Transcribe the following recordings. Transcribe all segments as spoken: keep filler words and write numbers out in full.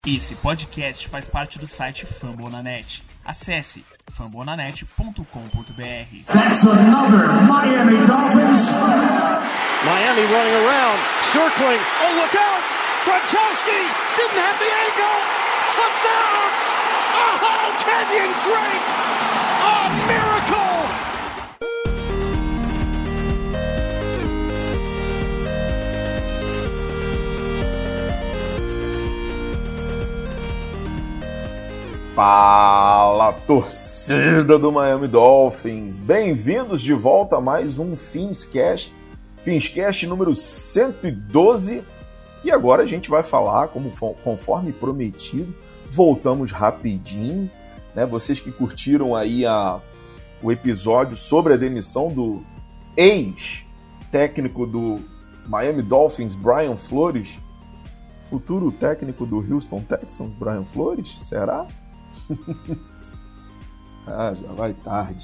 Esse podcast faz parte do site Fambonanet. Acesse fambonanet ponto com ponto b r. That's another Miami Dolphins. Miami running around, circling. Oh, look out! Gronkowski didn't have the angle. Touchdown! Oh, Kenyon Drake! A miracle! Fala, torcida do Miami Dolphins! Bem-vindos de volta a mais um Finscast, Finscast número cento e doze. E agora a gente vai falar, como conforme prometido, voltamos rapidinho, né? Vocês que curtiram aí a, o episódio sobre a demissão do ex-técnico do Miami Dolphins, Brian Flores, futuro técnico do Houston Texans, Brian Flores, será? Ah, já vai tarde.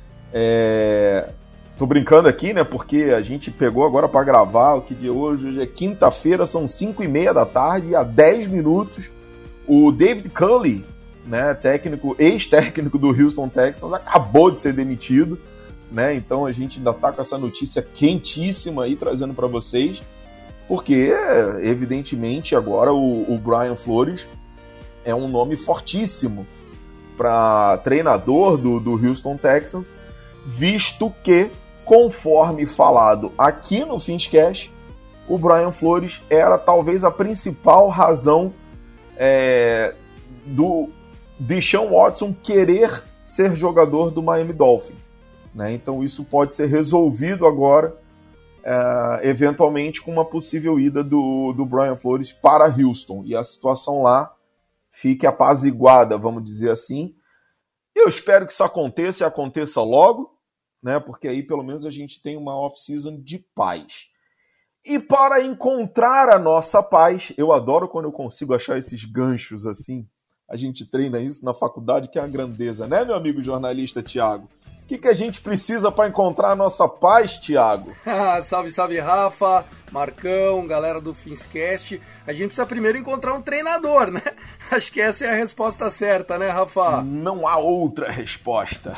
É... Tô brincando aqui, né? Porque a gente pegou agora para gravar o que de hoje. Hoje é quinta-feira, são cinco e meia da tarde e há dez minutos o David Culley, né? Técnico, ex-técnico do Houston Texans, acabou de ser demitido, né? Então a gente ainda tá com essa notícia quentíssima aí trazendo para vocês, porque evidentemente agora o, o Brian Flores é um nome fortíssimo para treinador do, do Houston Texans, visto que, conforme falado aqui no Finscast, o Brian Flores era talvez a principal razão é, do Deshaun Watson querer ser jogador do Miami Dolphins, né? Então isso pode ser resolvido agora, é, eventualmente com uma possível ida do, do Brian Flores para Houston, e a situação lá fique apaziguada, vamos dizer assim. Eu espero que isso aconteça e aconteça logo, né? Porque aí pelo menos a gente tem uma off-season de paz. E para encontrar a nossa paz, eu adoro quando eu consigo achar esses ganchos assim. A gente treina isso na faculdade, que é uma grandeza, né, meu amigo jornalista Thiago? O que, que a gente precisa para encontrar a nossa paz, Thiago? Salve, salve, Rafa, Marcão, galera do Finscast. A gente precisa primeiro encontrar um treinador, né? Acho que essa é a resposta certa, né, Rafa? Não há outra resposta.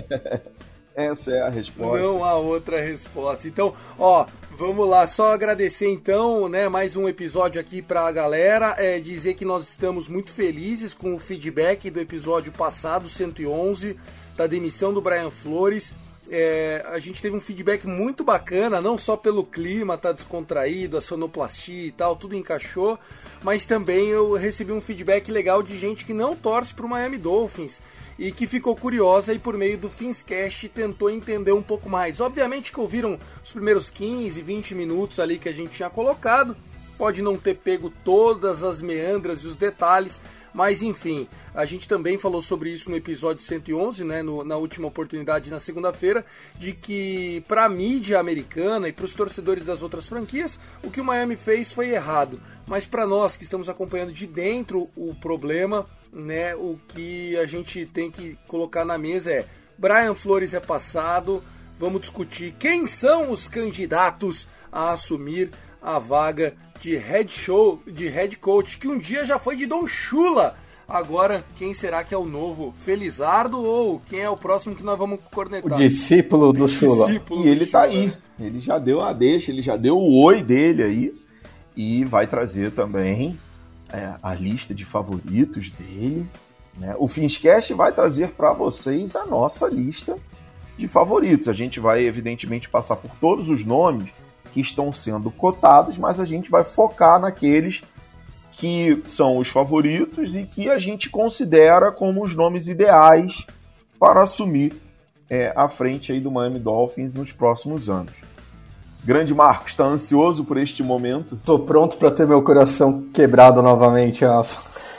Essa é a resposta. Não há outra resposta. Então, ó, vamos lá. Só agradecer, então, né, mais um episódio aqui pra galera. É, dizer que nós estamos muito felizes com o feedback do episódio passado, cento e onze, da demissão do Brian Flores. É, a gente teve um feedback muito bacana, não só pelo clima, tá descontraído, a sonoplastia e tal, tudo encaixou, mas também eu recebi um feedback legal de gente que não torce pro Miami Dolphins e que ficou curiosa e por meio do Finscast tentou entender um pouco mais. Obviamente que ouviram os primeiros quinze, vinte minutos ali que a gente tinha colocado, pode não ter pego todas as meandras e os detalhes, mas enfim, a gente também falou sobre isso no episódio cento e onze, né, no, na última oportunidade na segunda-feira, de que para a mídia americana e para os torcedores das outras franquias, o que o Miami fez foi errado, mas para nós que estamos acompanhando de dentro o problema, né, o que a gente tem que colocar na mesa é: Brian Flores é passado, vamos discutir quem são os candidatos a assumir a vaga de head show, de head coach, que um dia já foi de Don Shula. Agora, quem será que é o novo Felizardo ou quem é o próximo que nós vamos cornetar? O discípulo do Shula. E ele tá aí. Ele já deu a deixa, ele já deu o oi dele aí. E vai trazer também é, a lista de favoritos dele, né? O Finscast vai trazer para vocês a nossa lista de favoritos. A gente vai, evidentemente, passar por todos os nomes que estão sendo cotados, mas a gente vai focar naqueles que são os favoritos e que a gente considera como os nomes ideais para assumir é, a frente aí do Miami Dolphins nos próximos anos. Grande Marcos, está ansioso por este momento? Tô pronto para ter meu coração quebrado novamente, Rafa.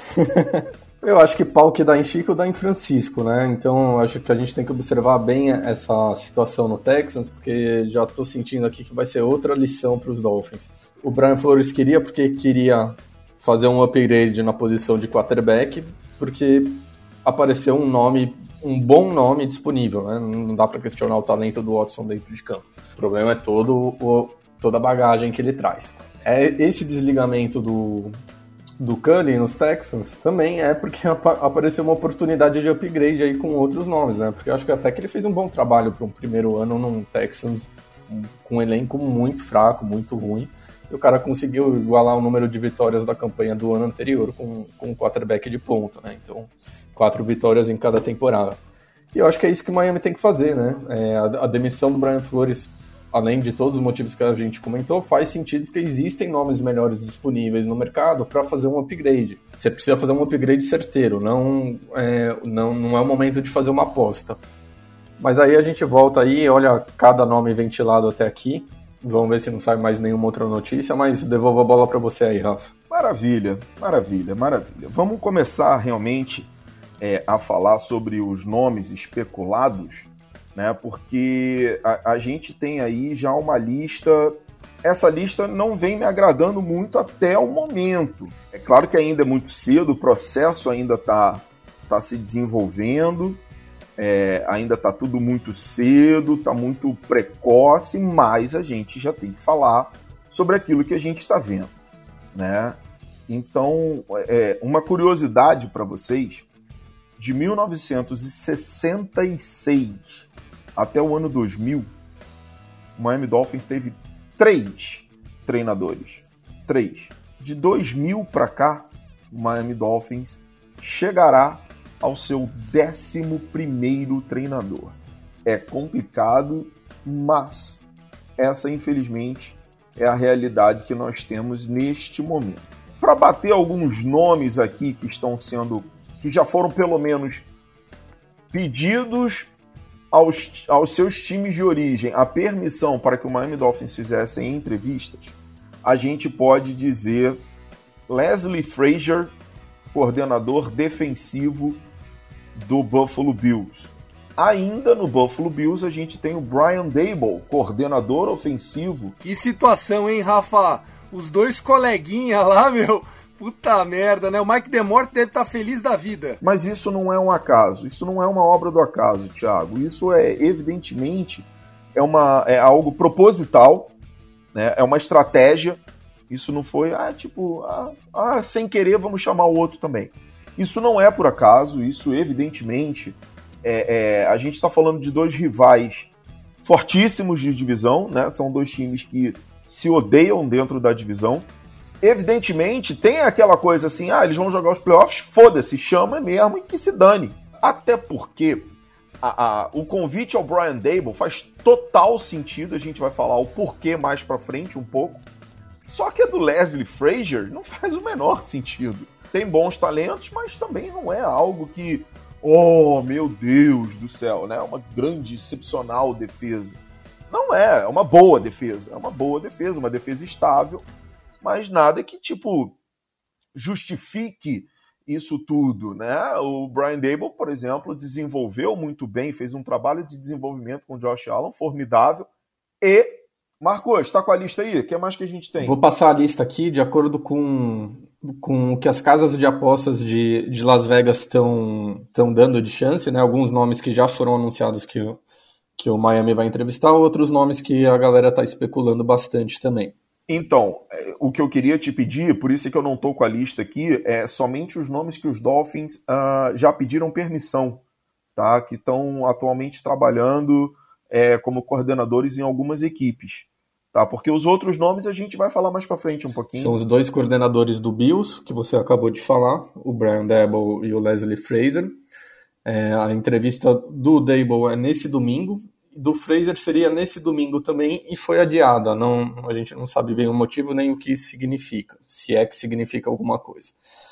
Eu acho que pau que dá em Chico dá em Francisco, né? Então acho que a gente tem que observar bem essa situação no Texans, porque já tô sentindo aqui que vai ser outra lição para os Dolphins. O Brian Flores queria porque queria fazer um upgrade na posição de quarterback, porque apareceu um nome, um bom nome disponível, né? Não dá para questionar o talento do Watson dentro de campo. O problema é todo o, toda a bagagem que ele traz. É esse desligamento do do Cullen nos Texans também é porque apa- apareceu uma oportunidade de upgrade aí com outros nomes, né? Porque eu acho que até que ele fez um bom trabalho para um primeiro ano num Texans com um elenco muito fraco, muito ruim. E o cara conseguiu igualar o número de vitórias da campanha do ano anterior com, com um quarterback de ponta, né? Então, quatro vitórias em cada temporada. E eu acho que é isso que o Miami tem que fazer, né? É, a, a demissão do Brian Flores, além de todos os motivos que a gente comentou, faz sentido porque existem nomes melhores disponíveis no mercado para fazer um upgrade. Você precisa fazer um upgrade certeiro, não é, não, não é o momento de fazer uma aposta. Mas aí a gente volta aí, olha cada nome ventilado até aqui, vamos ver se não sai mais nenhuma outra notícia, mas devolvo a bola para você aí, Rafa. Maravilha, maravilha, maravilha. Vamos começar realmente é, a falar sobre os nomes especulados, né? Porque a, a gente tem aí já uma lista. Essa lista não vem me agradando muito até o momento. É claro que ainda é muito cedo, o processo ainda está tá se desenvolvendo, é, ainda está tudo muito cedo, está muito precoce, mas a gente já tem que falar sobre aquilo que a gente está vendo, né? Então, é, uma curiosidade para vocês, de mil novecentos e sessenta e seis até o ano dois mil, o Miami Dolphins teve três treinadores. Três. De dois mil para cá, o Miami Dolphins chegará ao seu décimo primeiro treinador. É complicado, mas essa, infelizmente, é a realidade que nós temos neste momento. Para bater alguns nomes aqui que estão sendo, que já foram pelo menos pedidos aos, aos seus times de origem a permissão para que o Miami Dolphins fizessem entrevistas, a gente pode dizer Leslie Frazier, coordenador defensivo do Buffalo Bills. Ainda no Buffalo Bills a gente tem o Brian Daboll, coordenador ofensivo. Que situação, hein, Rafa? Os dois coleguinhas lá, meu... Puta merda, né? O Mike DeMort deve estar feliz da vida. Mas isso não é um acaso, isso não é uma obra do acaso, Thiago. Isso é, evidentemente, é, uma, é algo proposital, né? É uma estratégia. Isso não foi, ah, tipo, ah, ah, sem querer vamos chamar o outro também. Isso não é por acaso, isso evidentemente, é, é, a gente está falando de dois rivais fortíssimos de divisão, né? São dois times que se odeiam dentro da divisão. Evidentemente, tem aquela coisa assim, ah, eles vão jogar os playoffs, foda-se, chama mesmo e que se dane. Até porque a, a, o convite ao Brian Daboll faz total sentido, a gente vai falar o porquê mais pra frente um pouco. Só que a do Leslie Frazier não faz o menor sentido. Tem bons talentos, mas também não é algo que, oh, meu Deus do céu, né? Uma grande, excepcional defesa. Não é, é uma boa defesa, é uma boa defesa, uma defesa estável, mas nada que, tipo, justifique isso tudo, né? O Brian Daboll, por exemplo, desenvolveu muito bem, fez um trabalho de desenvolvimento com o Josh Allen formidável e... Marcos, está com a lista aí? O que mais que a gente tem? Vou passar a lista aqui de acordo com, com o que as casas de apostas de, de Las Vegas estão dando de chance, né? Alguns nomes que já foram anunciados que, que o Miami vai entrevistar, outros nomes que a galera está especulando bastante também. Então, o que eu queria te pedir, por isso é que eu não estou com a lista aqui, é somente os nomes que os Dolphins uh, já pediram permissão, tá? Que estão atualmente trabalhando é, como coordenadores em algumas equipes, tá? Porque os outros nomes a gente vai falar mais para frente um pouquinho. São os dois coordenadores do Bills, que você acabou de falar, o Brian Daboll e o Leslie Frazier. É, a entrevista do Daboll é nesse domingo, do Frazier seria nesse domingo também e foi adiada. Não, a gente não sabe bem o motivo nem o que isso significa, se é que significa alguma coisa.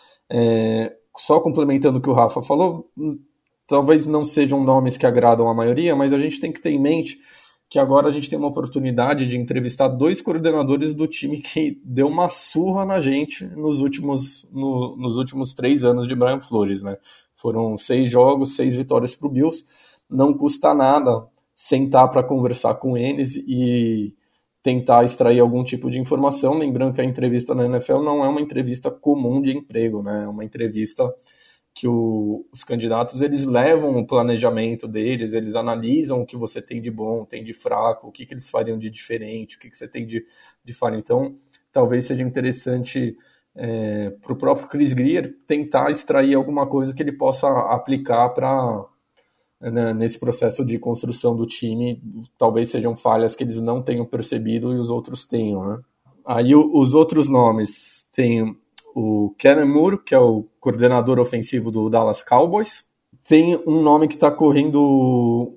É, só complementando o que o Rafa falou, talvez não sejam nomes que agradam a maioria, mas a gente tem que ter em mente que agora a gente tem uma oportunidade de entrevistar dois coordenadores do time que deu uma surra na gente nos últimos, no, nos últimos três anos de Brian Flores, né? Foram seis jogos, seis vitórias para o Bills. Não custa nada sentar para conversar com eles e tentar extrair algum tipo de informação. Lembrando que a entrevista na N F L não é uma entrevista comum de emprego, né? É uma entrevista que o, os candidatos eles levam o planejamento deles, eles analisam o que você tem de bom, tem de fraco, o que, que eles fariam de diferente, o que, que você tem de, de falha. Então, talvez seja interessante é, para o próprio Chris Greer tentar extrair alguma coisa que ele possa aplicar para né, nesse processo de construção do time. Talvez sejam falhas que eles não tenham percebido e os outros tenham, né? Aí o, os outros nomes tem o Kellen Moore, que é o coordenador ofensivo do Dallas Cowboys. Tem um nome que está correndo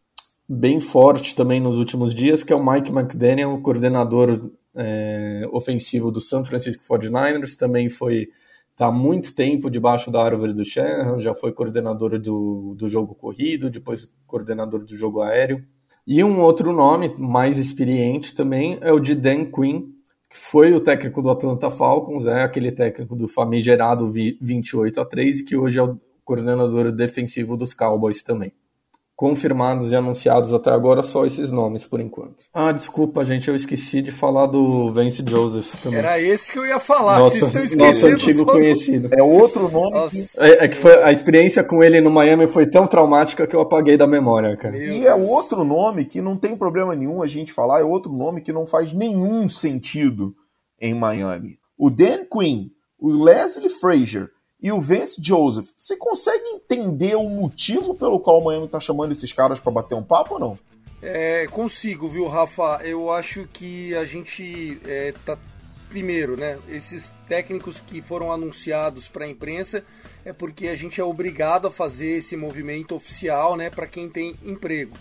bem forte também nos últimos dias, que é o Mike McDaniel, o coordenador é, ofensivo do San Francisco forty-niners. Também foi está há muito tempo debaixo da árvore do Shanahan, já foi coordenador do, do jogo corrido, depois coordenador do jogo aéreo. E um outro nome mais experiente também é o de Dan Quinn, que foi o técnico do Atlanta Falcons, é aquele técnico do famigerado vinte e oito a três, e que hoje é o coordenador defensivo dos Cowboys também. Confirmados e anunciados até agora, só esses nomes, por enquanto. Ah, desculpa, gente, eu esqueci de falar do Vance Joseph também. Era esse que eu ia falar, nossa, vocês estão esquecendo. Nosso antigo do... conhecido. É outro nome. Que... É, é que foi, a experiência com ele no Miami foi tão traumática que eu apaguei da memória, cara. Meu e Deus. É outro nome que não tem problema nenhum a gente falar, é outro nome que não faz nenhum sentido em Miami. O Dan Quinn, o Leslie Frazier e o Vance Joseph, você consegue entender o motivo pelo qual o Miami está chamando esses caras para bater um papo ou não? É, consigo, viu, Rafa? Eu acho que a gente é, tá... Primeiro, né, esses técnicos que foram anunciados para a imprensa é porque a gente é obrigado a fazer esse movimento oficial, né, para quem tem emprego.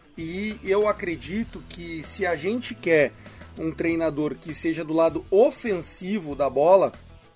E eu acredito que se a gente quer um treinador que seja do lado ofensivo da bola,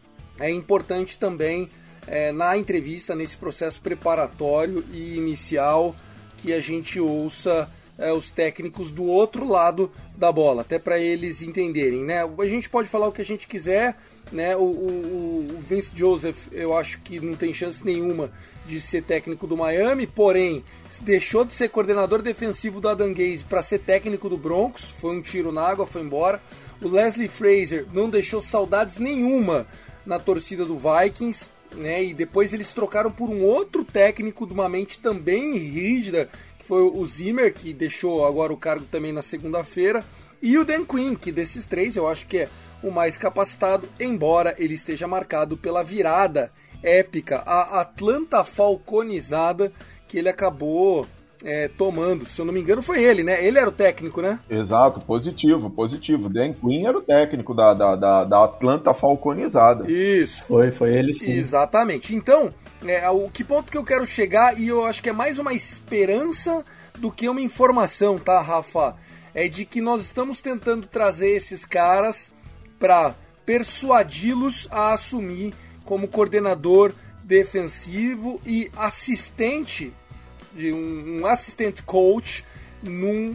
é importante também, é, na entrevista, nesse processo preparatório e inicial, que a gente ouça é, os técnicos do outro lado da bola, até para eles entenderem, né? A gente pode falar o que a gente quiser, né? O, o, o Vance Joseph, eu acho que não tem chance nenhuma de ser técnico do Miami, porém, deixou de ser coordenador defensivo do Adam Gaze para ser técnico do Broncos, foi um tiro na água, foi embora. O Leslie Frazier não deixou saudades nenhuma na torcida do Vikings, né? E depois eles trocaram por um outro técnico de uma mente também rígida, que foi o Zimmer, que deixou agora o cargo também na segunda-feira, e o Dan Quinn, que desses três eu acho que é o mais capacitado, embora ele esteja marcado pela virada épica, a Atlanta falconizada que ele acabou É, tomando, se eu não me engano foi ele, né? Ele era o técnico, né? Exato, positivo, positivo. Dan Quinn era o técnico da, da, da, da Atlanta falconizada. Isso. Foi, foi ele sim. Exatamente. Então, é, o que ponto que eu quero chegar, e eu acho que é mais uma esperança do que uma informação, tá, Rafa? É de que nós estamos tentando trazer esses caras para persuadi-los a assumir como coordenador defensivo e assistente de um, um assistant coach num,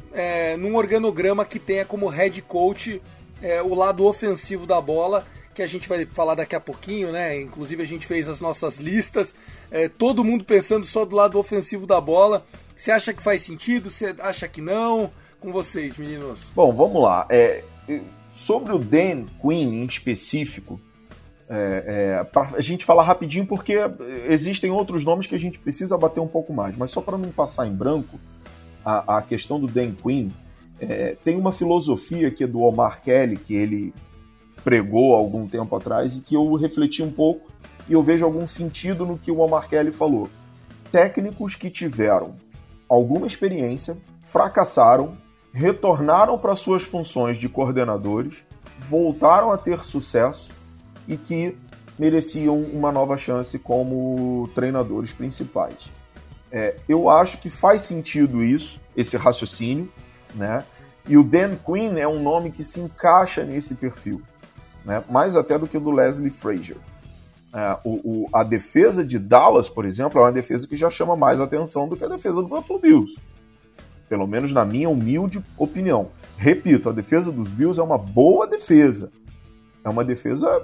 é, num organograma que tenha como head coach é, o lado ofensivo da bola, que a gente vai falar daqui a pouquinho, né? Inclusive a gente fez as nossas listas, é, todo mundo pensando só do lado ofensivo da bola. Você acha que faz sentido? Você acha que não? Com vocês, meninos. Bom, vamos lá. É, sobre o Dan Quinn em específico, É, é, para a gente falar rapidinho, porque existem outros nomes que a gente precisa bater um pouco mais, mas só para não passar em branco a, a questão do Dan Quinn, é, tem uma filosofia que é do Omar Kelly, que ele pregou há algum tempo atrás e que eu refleti um pouco e eu vejo algum sentido no que o Omar Kelly falou. Técnicos que tiveram alguma experiência, fracassaram, retornaram para suas funções de coordenadores, voltaram a ter sucesso e que mereciam uma nova chance como treinadores principais. É, eu acho que faz sentido isso, esse raciocínio, né? E o Dan Quinn é um nome que se encaixa nesse perfil, né? Mais até do que o do Leslie Frazier. É, o, o, a defesa de Dallas, por exemplo, é uma defesa que já chama mais atenção do que a defesa do Buffalo Bills. Pelo menos na minha humilde opinião. Repito, a defesa dos Bills é uma boa defesa. É uma defesa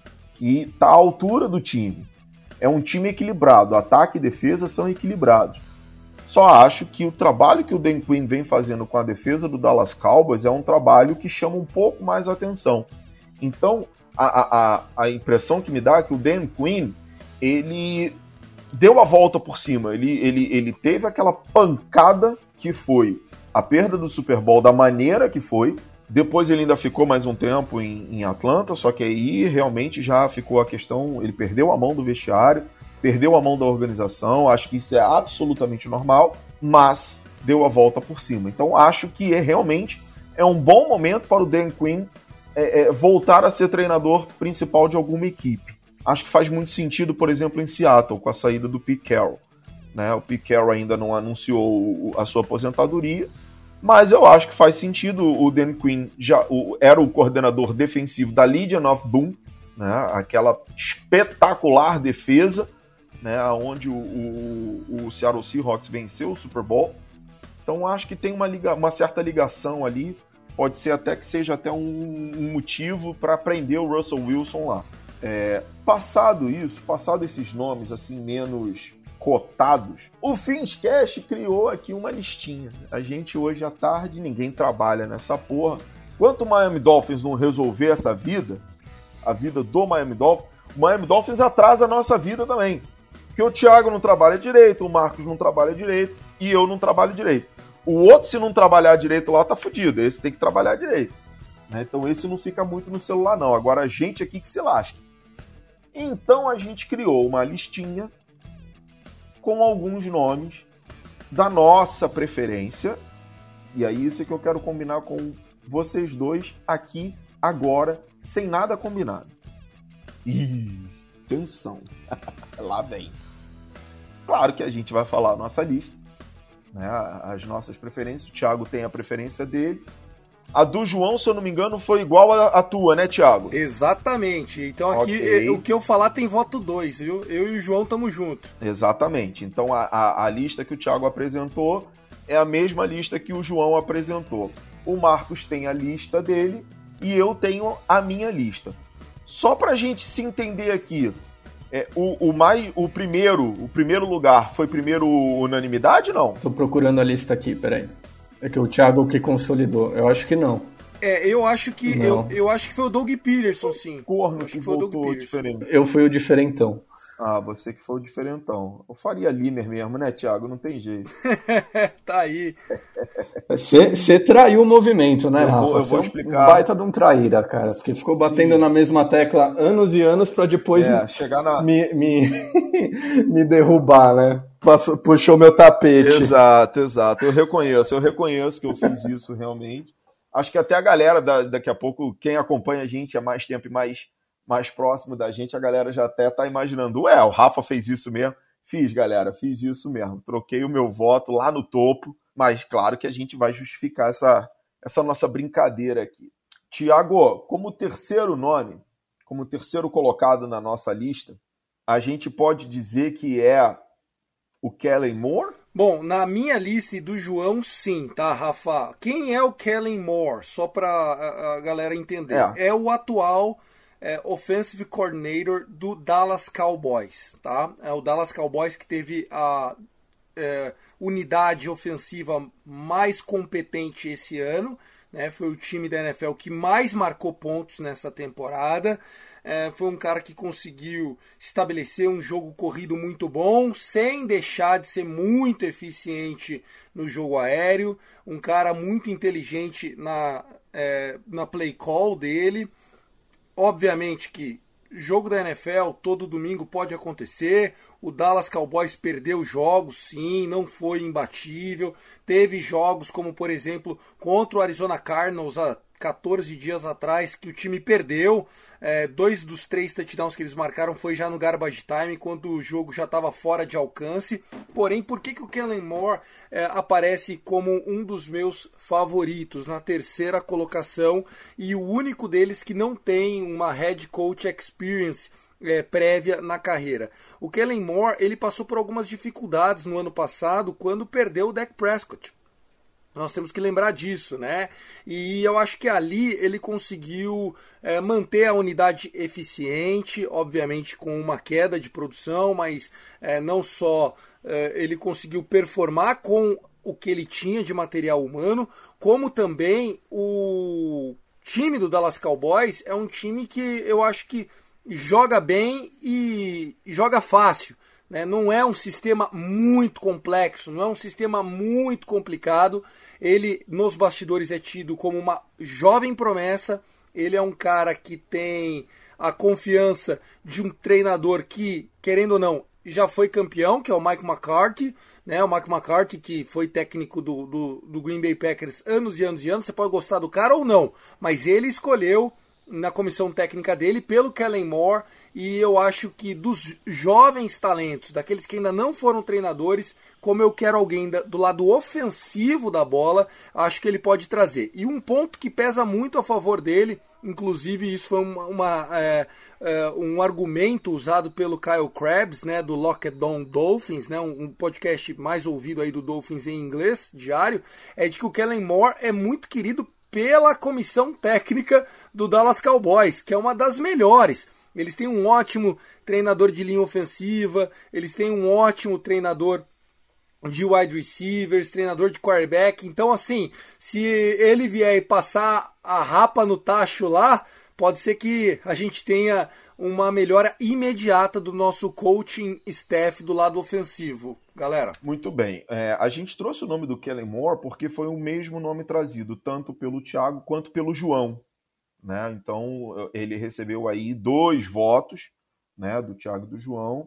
que está à altura do time. É um time equilibrado, ataque e defesa são equilibrados. Só acho que o trabalho que o Dan Quinn vem fazendo com a defesa do Dallas Cowboys é um trabalho que chama um pouco mais atenção. Então, a, a, a impressão que me dá é que o Dan Quinn, ele deu a volta por cima, ele, ele, ele teve aquela pancada que foi a perda do Super Bowl da maneira que foi, Depois ele ainda ficou mais um tempo em, em Atlanta, só que aí realmente já ficou a questão, ele perdeu a mão do vestiário, perdeu a mão da organização, acho que isso é absolutamente normal, mas deu a volta por cima. Então acho que é realmente é um bom momento para o Dan Quinn é, é, voltar a ser treinador principal de alguma equipe. Acho que faz muito sentido, por exemplo, em Seattle, com a saída do Pete Carroll. Né? O Pete Carroll ainda não anunciou a sua aposentadoria, mas eu acho que faz sentido. O Dan Quinn já o, era o coordenador defensivo da Legion of Boom, né? Aquela espetacular defesa, né? Onde o, o, o Seattle Seahawks venceu o Super Bowl. Então acho que tem uma, liga, uma certa ligação ali, pode ser até que seja até um, um motivo para prender o Russell Wilson lá. É, passado isso, passado esses nomes assim menos cotados, o Finscast criou aqui uma listinha. A gente hoje à tarde, ninguém trabalha nessa porra. Enquanto o Miami Dolphins não resolver essa vida, a vida do Miami Dolphins, o Miami Dolphins atrasa a nossa vida também. Porque o Thiago não trabalha direito, o Marcos não trabalha direito e eu não trabalho direito. O outro, se não trabalhar direito lá, tá fudido. Esse tem que trabalhar direito. Né? Então esse não fica muito no celular, não. Agora a gente aqui que se lasque. Então a gente criou uma listinha com alguns nomes da nossa preferência. E é isso que eu quero combinar com vocês dois aqui, agora, sem nada combinado. Ih, atenção. Lá vem. Claro que a gente vai falar a nossa lista, né, as nossas preferências. O Thiago tem a preferência dele. A do João, se eu não me engano, foi igual a, a tua, né, Thiago? Exatamente. Então aqui, okay. O que eu falar tem voto dois, viu? Eu e o João estamos juntos. Exatamente. Então a, a, a lista que o Thiago apresentou é a mesma lista que o João apresentou. O Marcos tem a lista dele e eu tenho a minha lista. Só pra gente se entender aqui, é, o, o, mais, o, primeiro, o primeiro lugar foi primeiro unanimidade, não? Tô procurando a lista aqui, peraí. É que o Thiago que consolidou. Eu acho que não. É, eu acho que eu, eu acho que foi o Doug Peterson, sim. Corno que, que voltou diferente. Eu fui o diferentão. Ah, você que foi o diferentão. Eu faria Limer mesmo, né, Thiago? Não tem jeito. Tá aí. Você traiu o movimento, né, eu Rafa? Vou, eu vou é explicar. Um baita de um traíra, cara. Porque ficou batendo Sim. na mesma tecla anos e anos pra depois é, chegar na... me, me, me derrubar, né? Passou, puxou meu tapete. Exato, exato. Eu reconheço, eu reconheço que eu fiz isso realmente. Acho que até a galera, da, daqui a pouco, quem acompanha a gente há mais tempo e mais... mais próximo da gente, a galera já até tá imaginando, ué, o Rafa fez isso mesmo? Fiz, galera, fiz isso mesmo. Troquei o meu voto lá no topo, mas claro que a gente vai justificar essa, essa nossa brincadeira aqui. Thiago, como terceiro nome, como terceiro colocado na nossa lista, a gente pode dizer que é o Kellen Moore? Bom, na minha lista e do João, sim, tá, Rafa? Quem é o Kellen Moore? Só pra a, a galera entender. É, é o atual... É, offensive coordinator do Dallas Cowboys, tá? É o Dallas Cowboys que teve a é, unidade ofensiva mais competente esse ano, né? Foi o time da N F L que mais marcou pontos nessa temporada. É, foi um cara que conseguiu estabelecer um jogo corrido muito bom, sem deixar de ser muito eficiente no jogo aéreo. Um cara muito inteligente na, é, na play call dele. Obviamente que jogo da N F L todo domingo pode acontecer. O Dallas Cowboys perdeu jogos, sim, não foi imbatível. Teve jogos como, por exemplo, contra o Arizona Cardinals há catorze dias atrás, que o time perdeu. É, dois dos três touchdowns que eles marcaram foi já no garbage time, quando o jogo já estava fora de alcance. Porém, por que, que o Kellen Moore é, aparece como um dos meus favoritos na terceira colocação e o único deles que não tem uma head coach experience é, prévia na carreira? O Kellen Moore, ele passou por algumas dificuldades no ano passado quando perdeu o Dak Prescott. Nós temos que lembrar disso, né? E eu acho que ali ele conseguiu é, manter a unidade eficiente, obviamente com uma queda de produção, mas é, não só é, ele conseguiu performar com o que ele tinha de material humano, como também o time do Dallas Cowboys é um time que eu acho que joga bem e joga fácil. né? Não é um sistema muito complexo, não é um sistema muito complicado. Ele, nos bastidores, é tido como uma jovem promessa. Ele é um cara que tem a confiança de um treinador que, querendo ou não, já foi campeão, que é o Mike McCarthy, né? O Mike McCarthy, que foi técnico do, do, do Green Bay Packers anos e anos e anos. Você pode gostar do cara ou não, mas ele escolheu na comissão técnica dele pelo Kellen Moore, e eu acho que dos jovens talentos, daqueles que ainda não foram treinadores, como eu quero alguém da, do lado ofensivo da bola, acho que ele pode trazer. E um ponto que pesa muito a favor dele, inclusive isso foi uma, uma, é, é, um argumento usado pelo Kyle Krabs, né, do Locked On Dolphins, né, um, um podcast mais ouvido aí do Dolphins em inglês, diário, é de que o Kellen Moore é muito querido pela comissão técnica do Dallas Cowboys, que é uma das melhores. Eles têm um ótimo treinador de linha ofensiva, eles têm um ótimo treinador de wide receivers, treinador de quarterback. Então, assim, se ele vier e passar a rapa no tacho lá, pode ser que a gente tenha uma melhora imediata do nosso coaching staff do lado ofensivo. Galera. Muito bem. É, a gente trouxe o nome do Kellen Moore porque foi o mesmo nome trazido, tanto pelo Thiago quanto pelo João. Né? Então, ele recebeu aí dois votos, né, do Thiago e do João.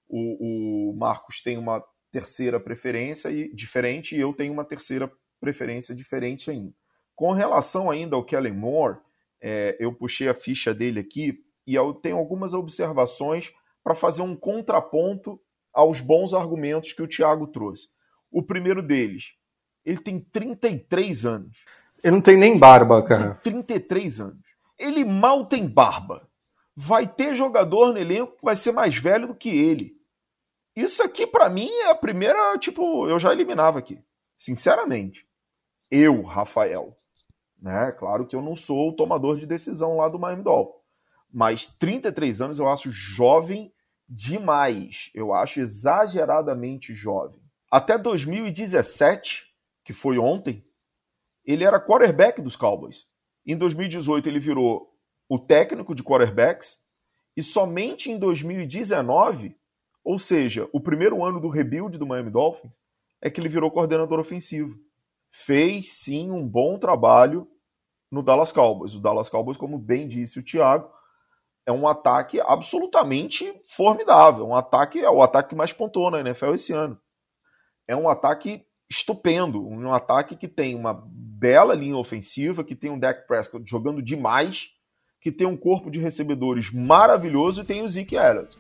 O, o Marcos tem uma terceira preferência e, diferente, e eu tenho uma terceira preferência diferente ainda. Com relação ainda ao Kellen Moore, é, eu puxei a ficha dele aqui e eu tenho algumas observações para fazer um contraponto aos bons argumentos que o Thiago trouxe. O primeiro deles, ele tem trinta e três anos. Ele não tem nem barba, cara. Tem trinta e três anos. Ele mal tem barba. Vai ter jogador no elenco que vai ser mais velho do que ele. Isso aqui, pra mim, é a primeira, tipo, eu já eliminava aqui. Sinceramente. Eu, Rafael. Né? Claro que eu não sou o tomador de decisão lá do Miami Dolphins. Mas trinta e três anos eu acho jovem demais. Eu acho exageradamente jovem. Até dois mil e dezessete, que foi ontem, ele era quarterback dos Cowboys. Em dois mil e dezoito ele virou o técnico de quarterbacks e somente em dois mil e dezenove, ou seja, o primeiro ano do rebuild do Miami Dolphins, é que ele virou coordenador ofensivo. Fez sim um bom trabalho no Dallas Cowboys. O Dallas Cowboys, como bem disse o Thiago, é um ataque absolutamente formidável. Um ataque, é o ataque que mais pontuou na N F L esse ano. É um ataque estupendo. Um ataque que tem uma bela linha ofensiva, que tem um Dak Prescott jogando demais, que tem um corpo de recebedores maravilhoso e tem o Zeke Elliott.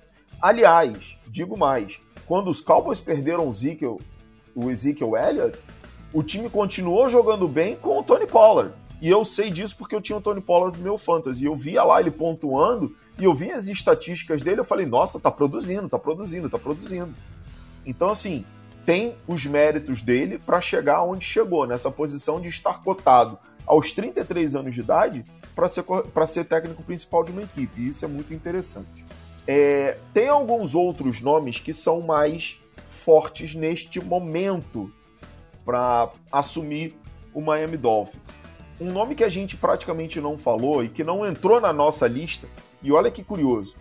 Aliás, digo mais, quando os Cowboys perderam o Ezekiel, o Ezekiel Elliott, o time continuou jogando bem com o Tony Pollard. E eu sei disso porque eu tinha o Tony Pollard no meu fantasy. Eu via lá ele pontuando e eu via as estatísticas dele. Eu falei, nossa, tá produzindo, tá produzindo, tá produzindo. Então, assim, tem os méritos dele para chegar onde chegou, nessa posição de estar cotado aos trinta e três anos de idade para ser, para ser técnico principal de uma equipe. E isso é muito interessante. É, tem alguns outros nomes que são mais fortes neste momento para assumir o Miami Dolphins. Um nome que a gente praticamente não falou e que não entrou na nossa lista, e olha que curioso,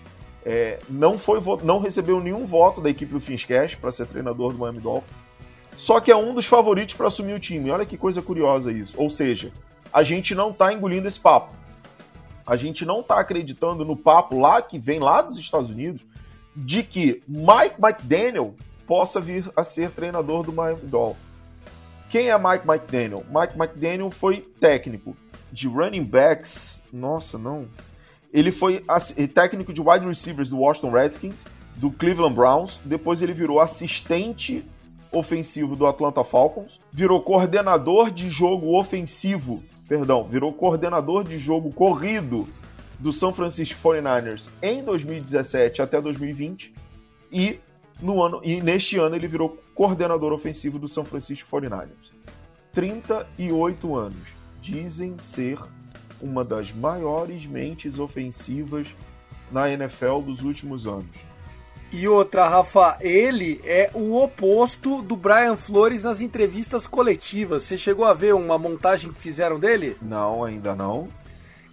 é, não, foi, não recebeu nenhum voto da equipe do Finscast para ser treinador do Miami Dolphins, só que é um dos favoritos para assumir o time. Olha que coisa curiosa isso. Ou seja, a gente não está engolindo esse papo. A gente não está acreditando no papo lá que vem lá dos Estados Unidos de que Mike McDaniel possa vir a ser treinador do Miami Dolphins. Quem é Mike McDaniel? Mike McDaniel foi técnico de running backs. Nossa, não. Ele foi técnico de wide receivers do Washington Redskins, do Cleveland Browns. Depois ele virou assistente ofensivo do Atlanta Falcons. Virou coordenador de jogo ofensivo. Perdão, virou coordenador de jogo corrido do San Francisco forty-niners em dois mil e dezessete até dois mil e vinte. E No ano, e neste ano ele virou coordenador ofensivo do San Francisco forty-niners. trinta e oito anos. Dizem ser uma das maiores mentes ofensivas na N F L dos últimos anos. E outra, Rafa, ele é o oposto do Brian Flores nas entrevistas coletivas. Você chegou a ver uma montagem que fizeram dele? Não, ainda não.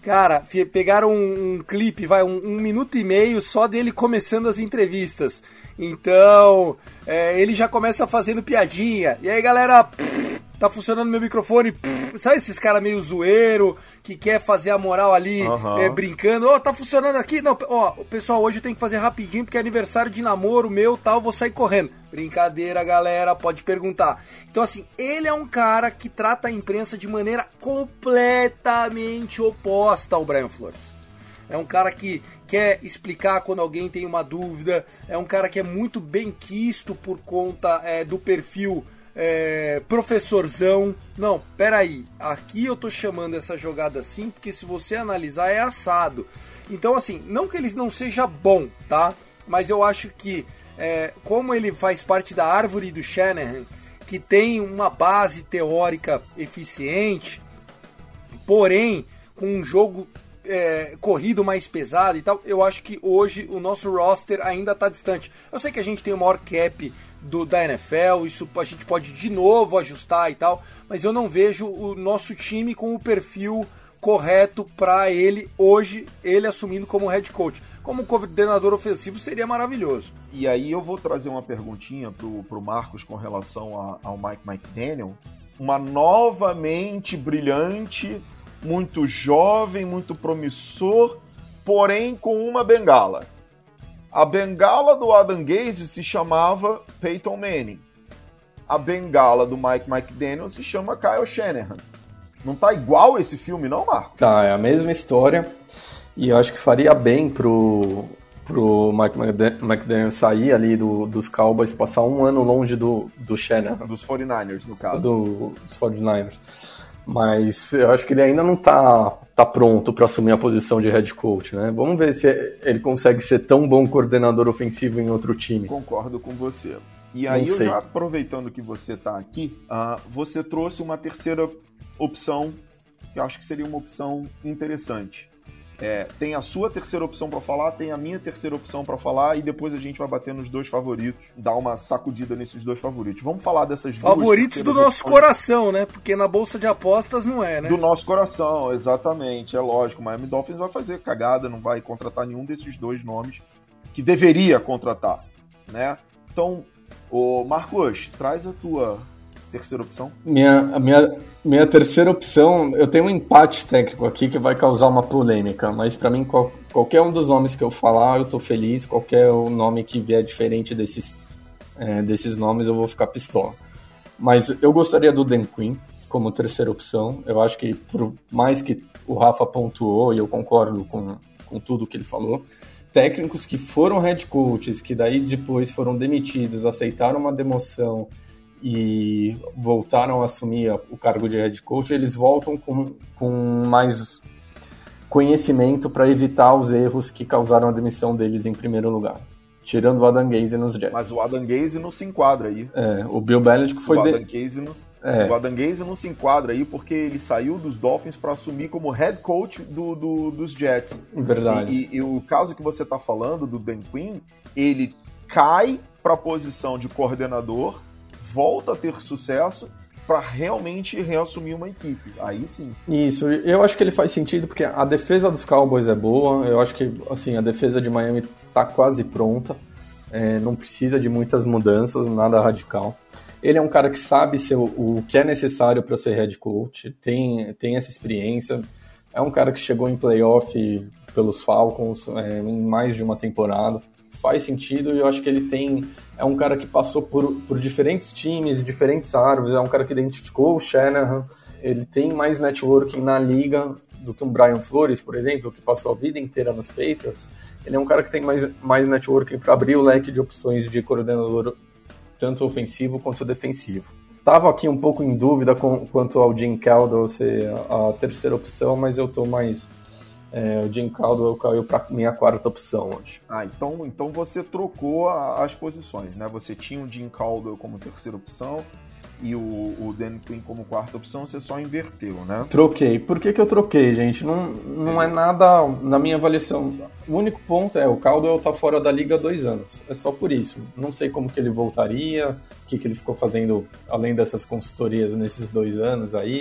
Cara, pegaram um, um clipe, vai, um, um minuto e meio só dele começando as entrevistas. Então, é, ele já começa fazendo piadinha. E aí, galera, pff, tá funcionando meu microfone. Pff, sabe esses caras meio zoeiro, que quer fazer a moral ali, uhum. é, brincando. Ó, oh, tá funcionando aqui? Não, ó, oh, pessoal, hoje eu tenho que fazer rapidinho, porque é aniversário de namoro meu, tal, vou sair correndo. Brincadeira, galera, pode perguntar. Então, assim, ele é um cara que trata a imprensa de maneira completamente oposta ao Brian Flores. É um cara que quer explicar quando alguém tem uma dúvida, é um cara que é muito bem quisto por conta é, do perfil é, professorzão. Não, peraí, aqui eu tô chamando essa jogada assim, porque se você analisar é assado. Então, assim, não que ele não seja bom, tá? Mas eu acho que É, como ele faz parte da árvore do Shanahan, que tem uma base teórica eficiente, porém com um jogo é, corrido mais pesado e tal, eu acho que hoje o nosso roster ainda está distante. Eu sei que a gente tem o maior cap do, da N F L, isso a gente pode de novo ajustar e tal, mas eu não vejo o nosso time com o perfil correto para ele hoje, ele assumindo como head coach. Como coordenador ofensivo seria maravilhoso. E aí eu vou trazer uma perguntinha pro, pro Marcos com relação a, ao Mike McDaniel. Uma novamente brilhante, muito jovem, muito promissor, porém com uma bengala. A bengala do Adam Gase se chamava Peyton Manning. A bengala do Mike McDaniel se chama Kyle Shanahan. Não tá igual esse filme, não, Marco? Tá, é a mesma história. E eu acho que faria bem pro, pro Mike McDaniel sair ali do, dos Cowboys, passar um ano longe do, do Shanahan. Dos quarenta e nine ers, no caso. Do, dos quarenta e nine ers. Mas eu acho que ele ainda não tá, tá pronto para assumir a posição de head coach, né? Vamos ver se ele consegue ser tão bom coordenador ofensivo em outro time. Concordo com você. E aí, eu já aproveitando que você tá aqui, uh, você trouxe uma terceira opção, que eu acho que seria uma opção interessante. É, tem a sua terceira opção para falar, tem a minha terceira opção para falar, e depois a gente vai bater nos dois favoritos, dar uma sacudida nesses dois favoritos. Vamos falar dessas duas favoritos do nosso opções. Coração, né? Porque na bolsa de apostas não é, né? Do nosso coração, exatamente, é lógico. O Miami Dolphins vai fazer cagada, não vai contratar nenhum desses dois nomes que deveria contratar, né? Então, ô Marcos, traz a tua terceira opção. Minha, a minha, minha terceira opção, eu tenho um empate técnico aqui que vai causar uma polêmica, mas para mim qual, qualquer um dos nomes que eu falar eu tô feliz, qualquer nome que vier diferente desses, é, desses nomes eu vou ficar pistola. Mas eu gostaria do Dan Quinn como terceira opção. Eu acho que por mais que o Rafa pontuou, e eu concordo com, com tudo que ele falou, técnicos que foram head coaches, que daí depois foram demitidos, aceitaram uma demoção e voltaram a assumir o cargo de head coach, eles voltam com, com mais conhecimento para evitar os erros que causaram a demissão deles em primeiro lugar, tirando o Adam Gase nos Jets. Mas o Adam Gase não se enquadra aí. É, o Bill Belichick foi... O de... Adam Gase não... É. O Adam Gase não se enquadra aí porque ele saiu dos Dolphins para assumir como head coach do, do, dos Jets. Verdade. E, e, e o caso que você está falando do Dan Quinn, ele cai para a posição de coordenador, volta a ter sucesso para realmente reassumir uma equipe. Aí sim. Isso, eu acho que ele faz sentido porque a defesa dos Cowboys é boa, eu acho que assim, a defesa de Miami está quase pronta, é, não precisa de muitas mudanças, nada radical. Ele é um cara que sabe ser o, o que é necessário para ser head coach, tem, tem essa experiência, é um cara que chegou em playoff pelos Falcons é, em mais de uma temporada. Faz sentido e eu acho que ele tem... É um cara que passou por, por diferentes times, diferentes árvores, é um cara que identificou o Shanahan, ele tem mais networking na liga do que um Brian Flores, por exemplo, que passou a vida inteira nos Patriots. Ele é um cara que tem mais, mais networking para abrir o leque de opções de coordenador, tanto ofensivo quanto defensivo. Estava aqui um pouco em dúvida com, quanto ao Jim Caldwell ser a, a terceira opção, mas eu estou mais... É, o Jim Caldwell caiu para minha quarta opção hoje. Ah, então, então você trocou a, as posições, né? Você tinha o Jim Caldwell como terceira opção e o, o Dan Quinn como quarta opção, você só inverteu, né? Troquei. Por que que eu troquei, gente? Não, não é nada na minha avaliação. O único ponto é o Caldwell tá fora da liga há dois anos. É só por isso. Não sei como que ele voltaria, o que que ele ficou fazendo além dessas consultorias nesses dois anos aí.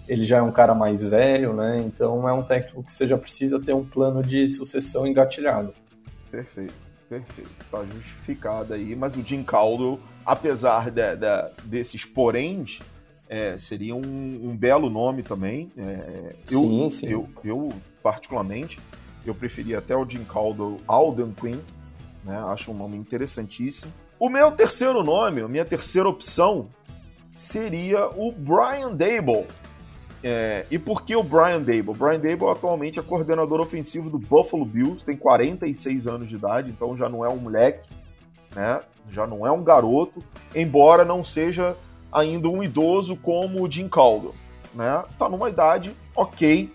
ele já é um cara mais velho, né? Então é um técnico que você já precisa ter um plano de sucessão engatilhado. Perfeito, perfeito. Tá justificado aí, mas o Jim Caldwell, apesar de, de, desses poréns, é, seria um, um belo nome também. É, eu, sim, sim. Eu, eu, particularmente, eu preferia até o Jim Caldwell ao Dan Quinn, né? Acho um nome interessantíssimo. O meu terceiro nome, a minha terceira opção, seria o Brian Daboll. É, e por que o Brian Daboll? O Brian Daboll atualmente é coordenador ofensivo do Buffalo Bills, tem quarenta e seis anos de idade, então já não é um moleque, né? Já não é um garoto, embora não seja ainda um idoso como o Jim Caldwell, né? Tá numa idade ok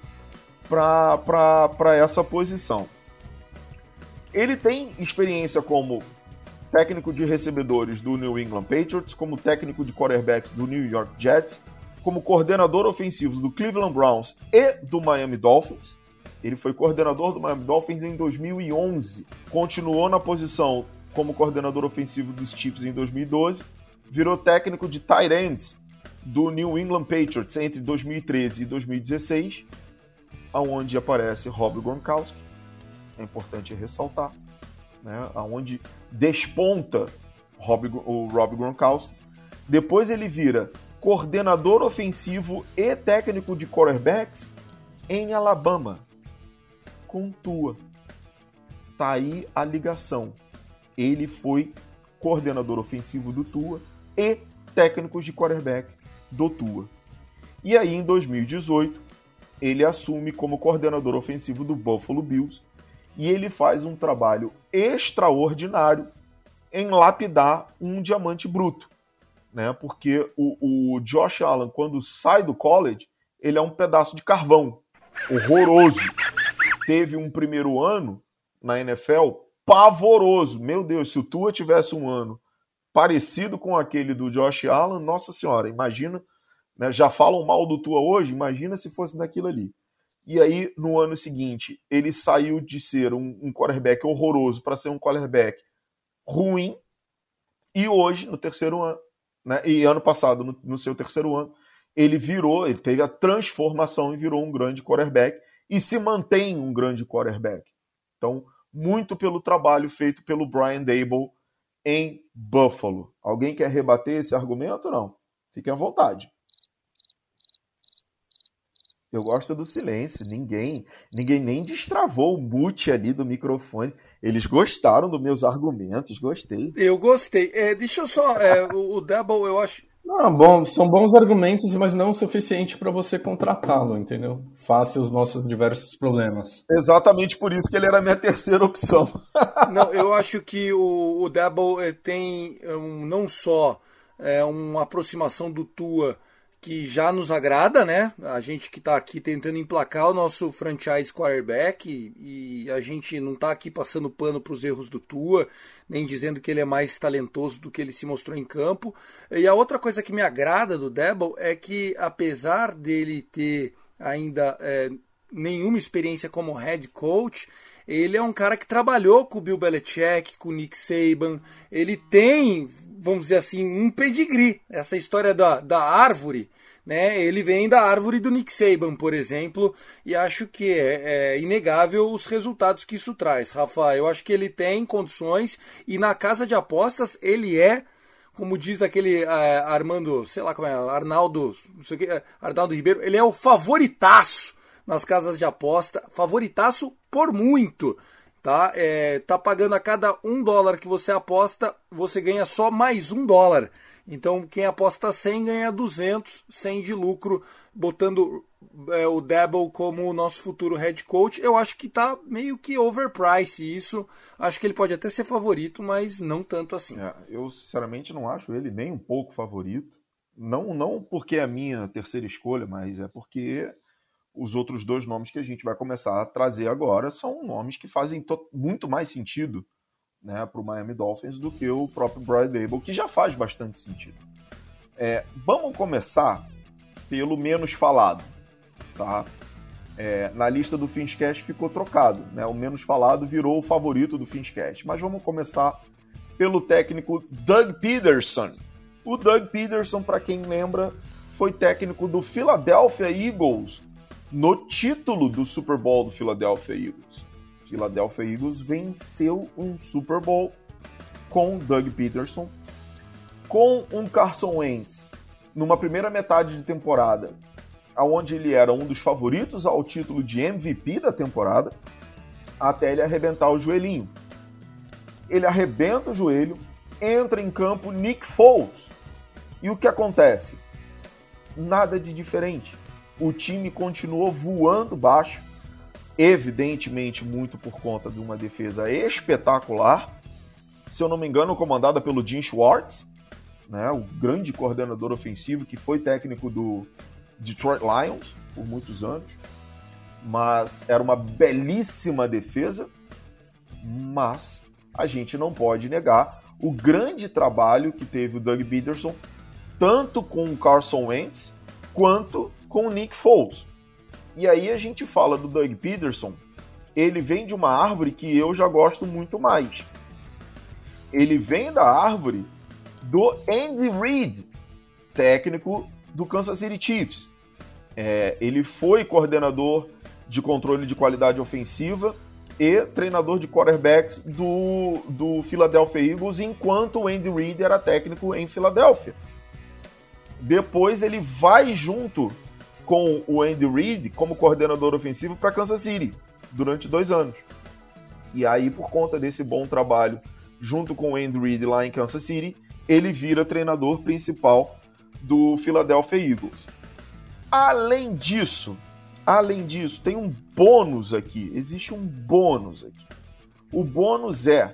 para essa posição. Ele tem experiência como técnico de recebedores do New England Patriots, como técnico de quarterbacks do New York Jets, como coordenador ofensivo do Cleveland Browns e do Miami Dolphins. Ele foi coordenador do Miami Dolphins em dois mil e onze, continuou na posição como coordenador ofensivo dos Chiefs em dois mil e doze, virou técnico de tight ends do New England Patriots entre dois mil e treze e dois mil e dezesseis, onde aparece Rob Gronkowski, é importante ressaltar, né, onde desponta Rob, o Rob Gronkowski. Depois ele vira coordenador ofensivo e técnico de quarterbacks em Alabama, com Tua. Tá aí a ligação. Ele foi coordenador ofensivo do Tua e técnico de quarterback do Tua. E aí, em dois mil e dezoito, ele assume como coordenador ofensivo do Buffalo Bills e ele faz um trabalho extraordinário em lapidar um diamante bruto, né? Porque o, o Josh Allen, quando sai do college, ele é um pedaço de carvão, horroroso. Teve um primeiro ano na N F L pavoroso. Meu Deus, se o Tua tivesse um ano parecido com aquele do Josh Allen, nossa senhora, imagina, né? Já falam mal do Tua hoje, imagina se fosse daquilo ali. E aí, no ano seguinte, ele saiu de ser um, um quarterback horroroso para ser um quarterback ruim, e hoje, no terceiro ano, né, e ano passado, no, no seu terceiro ano, ele virou, ele teve a transformação e virou um grande quarterback, e se mantém um grande quarterback. Então, muito pelo trabalho feito pelo Brian Daboll em Buffalo. Alguém quer rebater esse argumento? Não. Fiquem à vontade. Eu gosto do silêncio. Ninguém, ninguém nem destravou o mute ali do microfone. Eles gostaram dos meus argumentos. Gostei. Eu gostei. É, deixa eu só... É, o, o Daboll, eu acho... Não, bom, são bons argumentos, mas não o suficiente para você contratá-lo, entendeu? Face os nossos diversos problemas. Exatamente por isso que ele era a minha terceira opção. Não, eu acho que o, o Daboll é, tem um, não só é, uma aproximação do Tua que já nos agrada, né? A gente que está aqui tentando emplacar o nosso franchise quarterback e, e a gente não está aqui passando pano para os erros do Tua, nem dizendo que ele é mais talentoso do que ele se mostrou em campo. E a outra coisa que me agrada do Daboll é que, apesar dele ter ainda é, nenhuma experiência como head coach, ele é um cara que trabalhou com o Bill Belichick, com o Nick Saban, ele tem, vamos dizer assim, um pedigree. Essa história da, da árvore, né? Ele vem da árvore do Nick Saban, por exemplo, e acho que é, é inegável os resultados que isso traz, Rafa. Eu acho que ele tem condições e na casa de apostas ele é, como diz aquele é, Armando, sei lá como é, Arnaldo, não sei o que, Arnaldo Ribeiro, ele é o favoritaço nas casas de aposta, favoritaço por muito. Tá, é, tá pagando a cada um dólar que você aposta, você ganha só mais um dólar. Então quem aposta cem ganha duzentos, cem de lucro, botando é, o Daboll como o nosso futuro head coach. Eu acho que tá meio que overpriced isso. Acho que ele pode até ser favorito, mas não tanto assim. É, eu sinceramente não acho ele nem um pouco favorito. Não, não porque é a minha terceira escolha, mas é porque os outros dois nomes que a gente vai começar a trazer agora são nomes que fazem muito mais sentido, né, para o Miami Dolphins do que o próprio Brian Daboll, que já faz bastante sentido. É, vamos começar pelo menos falado. Tá? É, na lista do Finscast ficou trocado, né? O menos falado virou o favorito do Finscast. Mas vamos começar pelo técnico Doug Peterson. O Doug Peterson, para quem lembra, foi técnico do Philadelphia Eagles no título do Super Bowl do Philadelphia Eagles. Philadelphia Eagles venceu um Super Bowl com Doug Peterson, com um Carson Wentz numa primeira metade de temporada, onde ele era um dos favoritos ao título de M V P da temporada, até ele arrebentar o joelhinho. Ele arrebenta o joelho, entra em campo Nick Foles. E o que acontece? Nada de diferente. O time continuou voando baixo, evidentemente muito por conta de uma defesa espetacular, se eu não me engano, comandada pelo Jim Schwartz, né, o grande coordenador ofensivo que foi técnico do Detroit Lions por muitos anos. Mas era uma belíssima defesa, mas a gente não pode negar o grande trabalho que teve o Doug Peterson, tanto com o Carson Wentz, quanto com o Nick Foles. E aí a gente fala do Doug Peterson, ele vem de uma árvore que eu já gosto muito mais. Ele vem da árvore do Andy Reid, técnico do Kansas City Chiefs. É, ele foi coordenador de controle de qualidade ofensiva e treinador de quarterbacks do, do Philadelphia Eagles, enquanto o Andy Reid era técnico em Filadélfia. Depois ele vai junto com o Andy Reid como coordenador ofensivo para Kansas City durante dois anos. E aí, por conta desse bom trabalho junto com o Andy Reid lá em Kansas City, ele vira treinador principal do Philadelphia Eagles. Além disso, além disso, tem um bônus aqui. Existe um bônus aqui. O bônus é: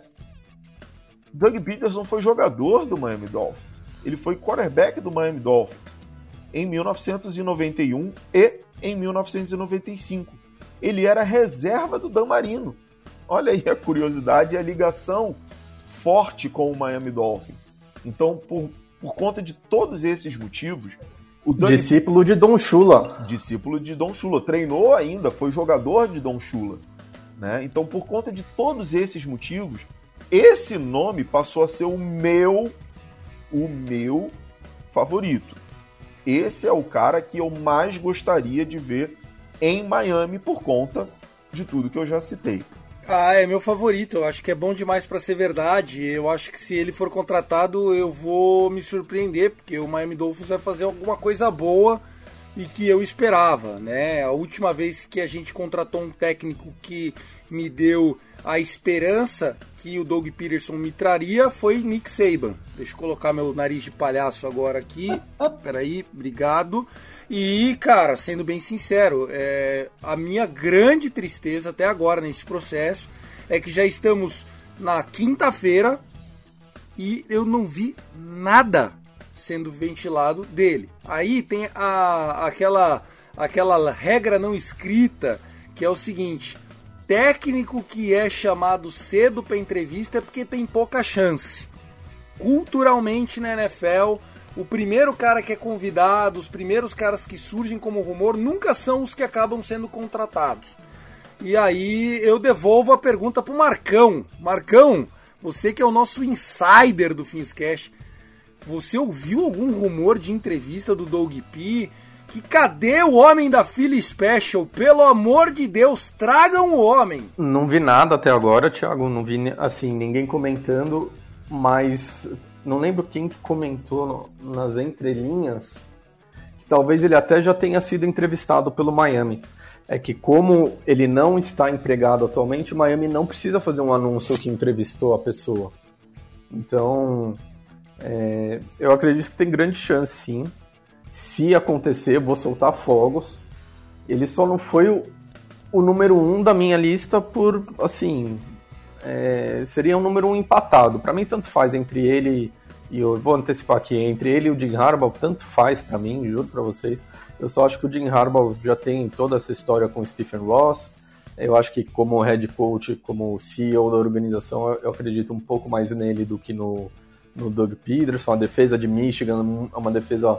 Doug Peterson foi jogador do Miami Dolphins. Ele foi quarterback do Miami Dolphins em mil novecentos e noventa e um e em mil novecentos e noventa e cinco. Ele era reserva do Dan Marino. Olha aí a curiosidade e a ligação forte com o Miami Dolphins. Então, por, por conta de todos esses motivos, o Doug... Discípulo de Don Shula. Discípulo de Don Shula. Treinou ainda, foi jogador de Don Shula. Né? Então, por conta de todos esses motivos, esse nome passou a ser o meu, o meu favorito. Esse é o cara que eu mais gostaria de ver em Miami por conta de tudo que eu já citei. Ah, é meu favorito. Eu acho que é bom demais para ser verdade. Eu acho que se ele for contratado, eu vou me surpreender, porque o Miami Dolphins vai fazer alguma coisa boa e que eu esperava, né? A última vez que a gente contratou um técnico que me deu a esperança que o Doug Peterson me traria foi Nick Saban. Deixa eu colocar meu nariz de palhaço agora aqui. Peraí, obrigado. E, cara, sendo bem sincero, é, a minha grande tristeza até agora nesse processo é que já estamos na quinta-feira e eu não vi nada sendo ventilado dele. Aí tem a, aquela, aquela regra não escrita, que é o seguinte: técnico que é chamado cedo para entrevista é porque tem pouca chance. Culturalmente na N F L, o primeiro cara que é convidado, os primeiros caras que surgem como rumor, nunca são os que acabam sendo contratados. E aí eu devolvo a pergunta pro Marcão. Marcão, você que é o nosso insider do Finscast, você ouviu algum rumor de entrevista do Doug P? Que cadê o homem da Philly Special? Pelo amor de Deus, tragam o homem! Não vi nada até agora, Thiago, não vi assim, ninguém comentando, mas não lembro quem que comentou nas entrelinhas que talvez ele até já tenha sido entrevistado pelo Miami. É que como ele não está empregado atualmente, o Miami não precisa fazer um anúncio que entrevistou a pessoa. Então, é, eu acredito que tem grande chance, sim. Se acontecer, vou soltar fogos. Ele só não foi o, o número um da minha lista por, assim, é, seria um número um empatado. Para mim, tanto faz entre ele e eu vou antecipar aqui, entre ele e o Jim Harbaugh, tanto faz para mim, juro para vocês. Eu só acho que o Jim Harbaugh já tem toda essa história com o Stephen Ross. Eu acho que como head coach, como C E O da organização, eu acredito um pouco mais nele do que no, no Doug Peterson. A defesa de Michigan é uma defesa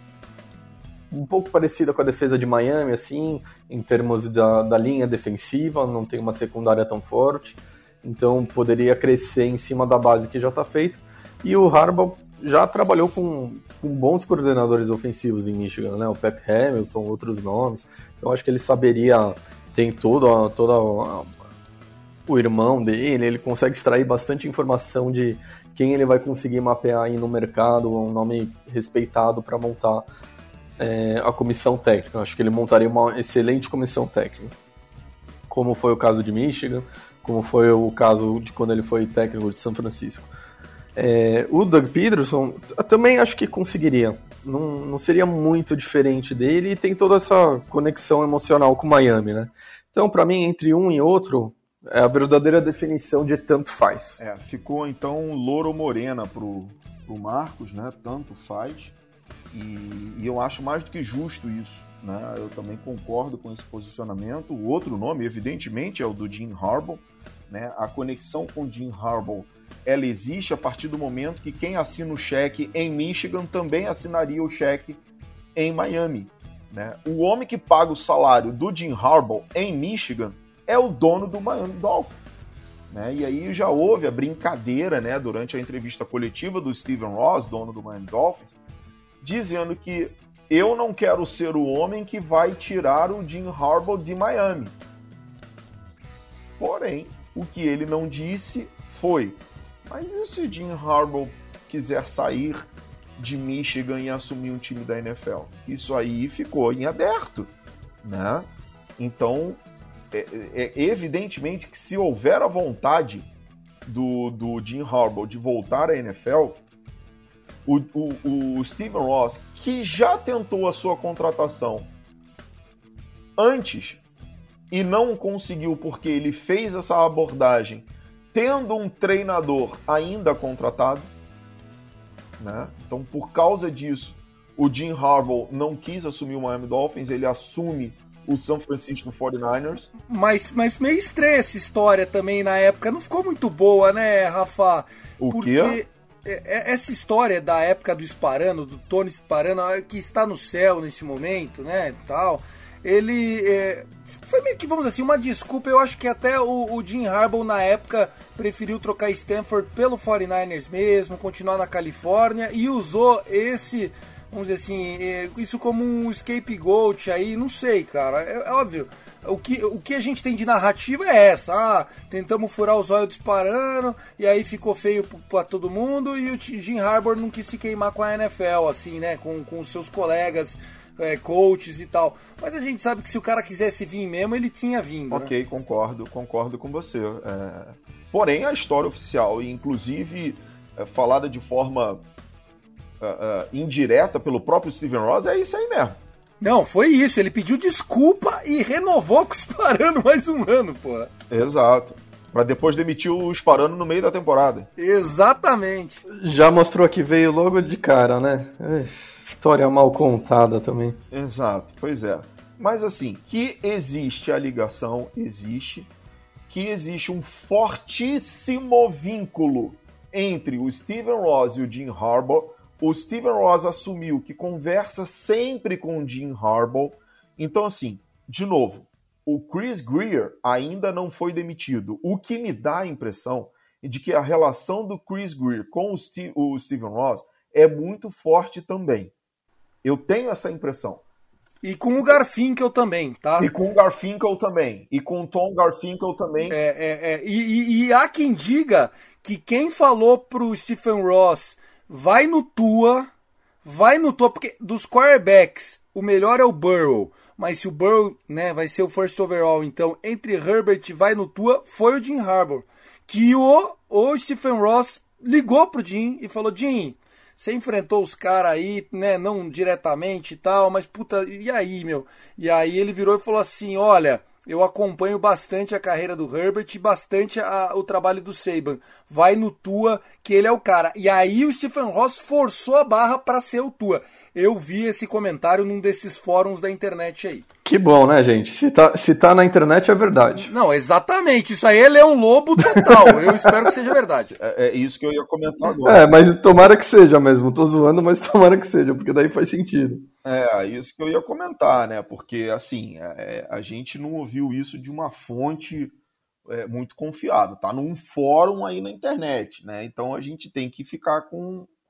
um pouco parecida com a defesa de Miami, assim, em termos da, da linha defensiva, não tem uma secundária tão forte, então poderia crescer em cima da base que já está feita. E o Harbaugh, já trabalhou com, com bons coordenadores ofensivos em Michigan, né? O Pep Hamilton, outros nomes. Eu acho que ele saberia, tem todo, toda a, o irmão dele, ele consegue extrair bastante informação de quem ele vai conseguir mapear aí no mercado, um nome respeitado para montar é, a comissão técnica. Eu acho que ele montaria uma excelente comissão técnica, como foi o caso de Michigan, como foi o caso de quando ele foi técnico de São Francisco. É, o Doug Peterson, eu também acho que conseguiria. Não, não seria muito diferente dele e tem toda essa conexão emocional com Miami, né? Então, para mim, entre um e outro, é a verdadeira definição de tanto faz. É, ficou então louro morena pro, pro Marcos, né? Tanto faz. E, e eu acho mais do que justo isso, né? Eu também concordo com esse posicionamento. O outro nome, evidentemente, é o do Jim Harbaugh, né? A conexão com Jim Harbaugh, ela existe a partir do momento que quem assina o cheque em Michigan também assinaria o cheque em Miami, né? O homem que paga o salário do Jim Harbaugh em Michigan é o dono do Miami Dolphins, né? E aí já houve a brincadeira, né, durante a entrevista coletiva do Stephen Ross, dono do Miami Dolphins, dizendo que eu não quero ser o homem que vai tirar o Jim Harbaugh de Miami. Porém, o que ele não disse foi: mas e se o Jim Harbaugh quiser sair de Michigan e assumir um time da N F L? Isso aí ficou em aberto, né? Então, é, é evidentemente que se houver a vontade do, do Jim Harbaugh de voltar à N F L, o, o, o Stephen Ross, que já tentou a sua contratação antes e não conseguiu porque ele fez essa abordagem tendo um treinador ainda contratado, né? Então, por causa disso, o Jim Harbaugh não quis assumir o Miami Dolphins, ele assume o San Francisco forty-niners. Mas, mas meio estranha essa história também na época, não ficou muito boa, né, Rafa? O Porque quê? Essa história da época do Sparano, do Tony Sparano, que está no céu nesse momento, né, tal... Ele é, foi meio que, vamos dizer assim, uma desculpa. Eu acho que até o, o Jim Harbaugh na época preferiu trocar Stanford pelo forty-niners mesmo, continuar na Califórnia, e usou esse, vamos dizer assim, é, isso como um scapegoat aí, não sei, cara, é, é óbvio. O que, o que a gente tem de narrativa é essa: ah, tentamos furar os olhos disparando, e aí ficou feio pra todo mundo, e o Jim Harbaugh não quis se queimar com a N F L, assim, né, com, com os seus colegas, é, coaches e tal. Mas a gente sabe que se o cara quisesse vir mesmo, ele tinha vindo. Ok, né? concordo, concordo com você. É... Porém, a história oficial, e inclusive é, falada de forma é, é, indireta pelo próprio Stephen Ross, é isso aí mesmo. Não, foi isso. Ele pediu desculpa e renovou com o Sparano mais um ano, pô. Exato. Pra depois demitir o Sparano no meio da temporada. Exatamente. Já mostrou que veio logo de cara, né? História mal contada também. Exato, pois é. Mas assim, que existe a ligação, existe. Que existe um fortíssimo vínculo entre o Stephen Ross e o Jim Harbaugh. O Stephen Ross assumiu que conversa sempre com o Jim Harbaugh. Então assim, de novo, o Chris Grier ainda não foi demitido. O que me dá a impressão de que a relação do Chris Grier com o, Steve, o Stephen Ross é muito forte também. Eu tenho essa impressão. E com o Garfinkel também, tá? E com o Garfinkel também. E com o Tom Garfinkel também. É, é, é. E, e, e há quem diga que quem falou pro Stephen Ross, vai no Tua, vai no Tua, porque dos quarterbacks, o melhor é o Burrow. Mas se o Burrow, né, vai ser o first overall, então entre Herbert e vai no Tua, foi o Jim Harbaugh. Que o, o Stephen Ross ligou pro Jim e falou: Jim, você enfrentou os caras aí, né, não diretamente e tal, mas puta, e aí, meu? E aí ele virou e falou assim: olha, eu acompanho bastante a carreira do Herbert e bastante a, o trabalho do Saban. Vai no Tua, que ele é o cara. E aí o Stephen Ross forçou a barra pra ser o Tua. Eu vi esse comentário num desses fóruns da internet aí. Que bom, né, gente? Se tá, se tá na internet é verdade. Não, exatamente. Isso aí é Leão Lobo total. Eu espero que seja verdade. É, é isso que eu ia comentar agora. É, mas tomara que seja mesmo. Tô zoando, mas tomara que seja, porque daí faz sentido. É, isso que eu ia comentar, né? Porque, assim, é, a gente não ouviu isso de uma fonte é, muito confiável. Tá num fórum aí na internet, né? Então a gente tem que ficar com,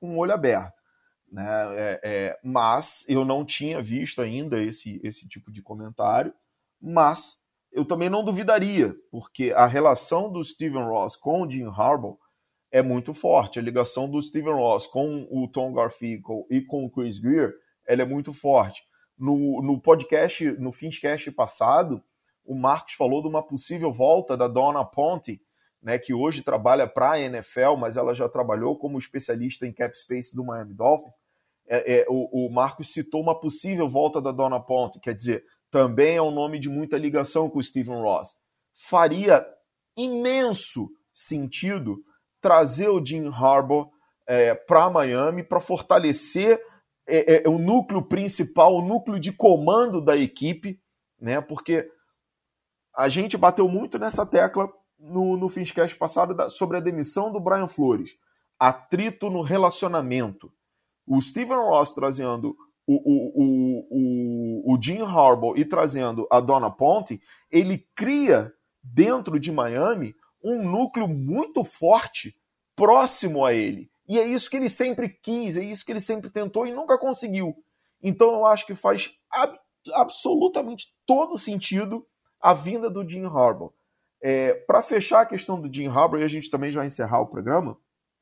com o olho aberto. Né? É, é, mas eu não tinha visto ainda esse, esse tipo de comentário, mas eu também não duvidaria, porque a relação do Stephen Ross com o Jim Harbaugh é muito forte. A ligação do Stephen Ross com o Tom Garfinkel e com o Chris Grier, ela é muito forte. No, no podcast, no Finchcast passado, o Marcos falou de uma possível volta da Donna Ponte, né, que hoje trabalha para a N F L, mas ela já trabalhou como especialista em cap space do Miami Dolphins. É, é, o, o Marcos citou uma possível volta da Donna Ponte, quer dizer, também é um nome de muita ligação com o Stephen Ross. Faria imenso sentido trazer o Jim Harbaugh é, para Miami para fortalecer é, é, o núcleo principal, o núcleo de comando da equipe, né, porque a gente bateu muito nessa tecla no, no Finchcast passado da, sobre a demissão do Brian Flores. Atrito no relacionamento. O Stephen Ross trazendo o, o, o, o, o Jim Harbaugh e trazendo a Donna Ponte, ele cria dentro de Miami um núcleo muito forte próximo a ele. E é isso que ele sempre quis, é isso que ele sempre tentou e nunca conseguiu. Então eu acho que faz ab- absolutamente todo sentido a vinda do Jim Harbaugh. É, para fechar a questão do Jim Harbaugh, e a gente também já vai encerrar o programa,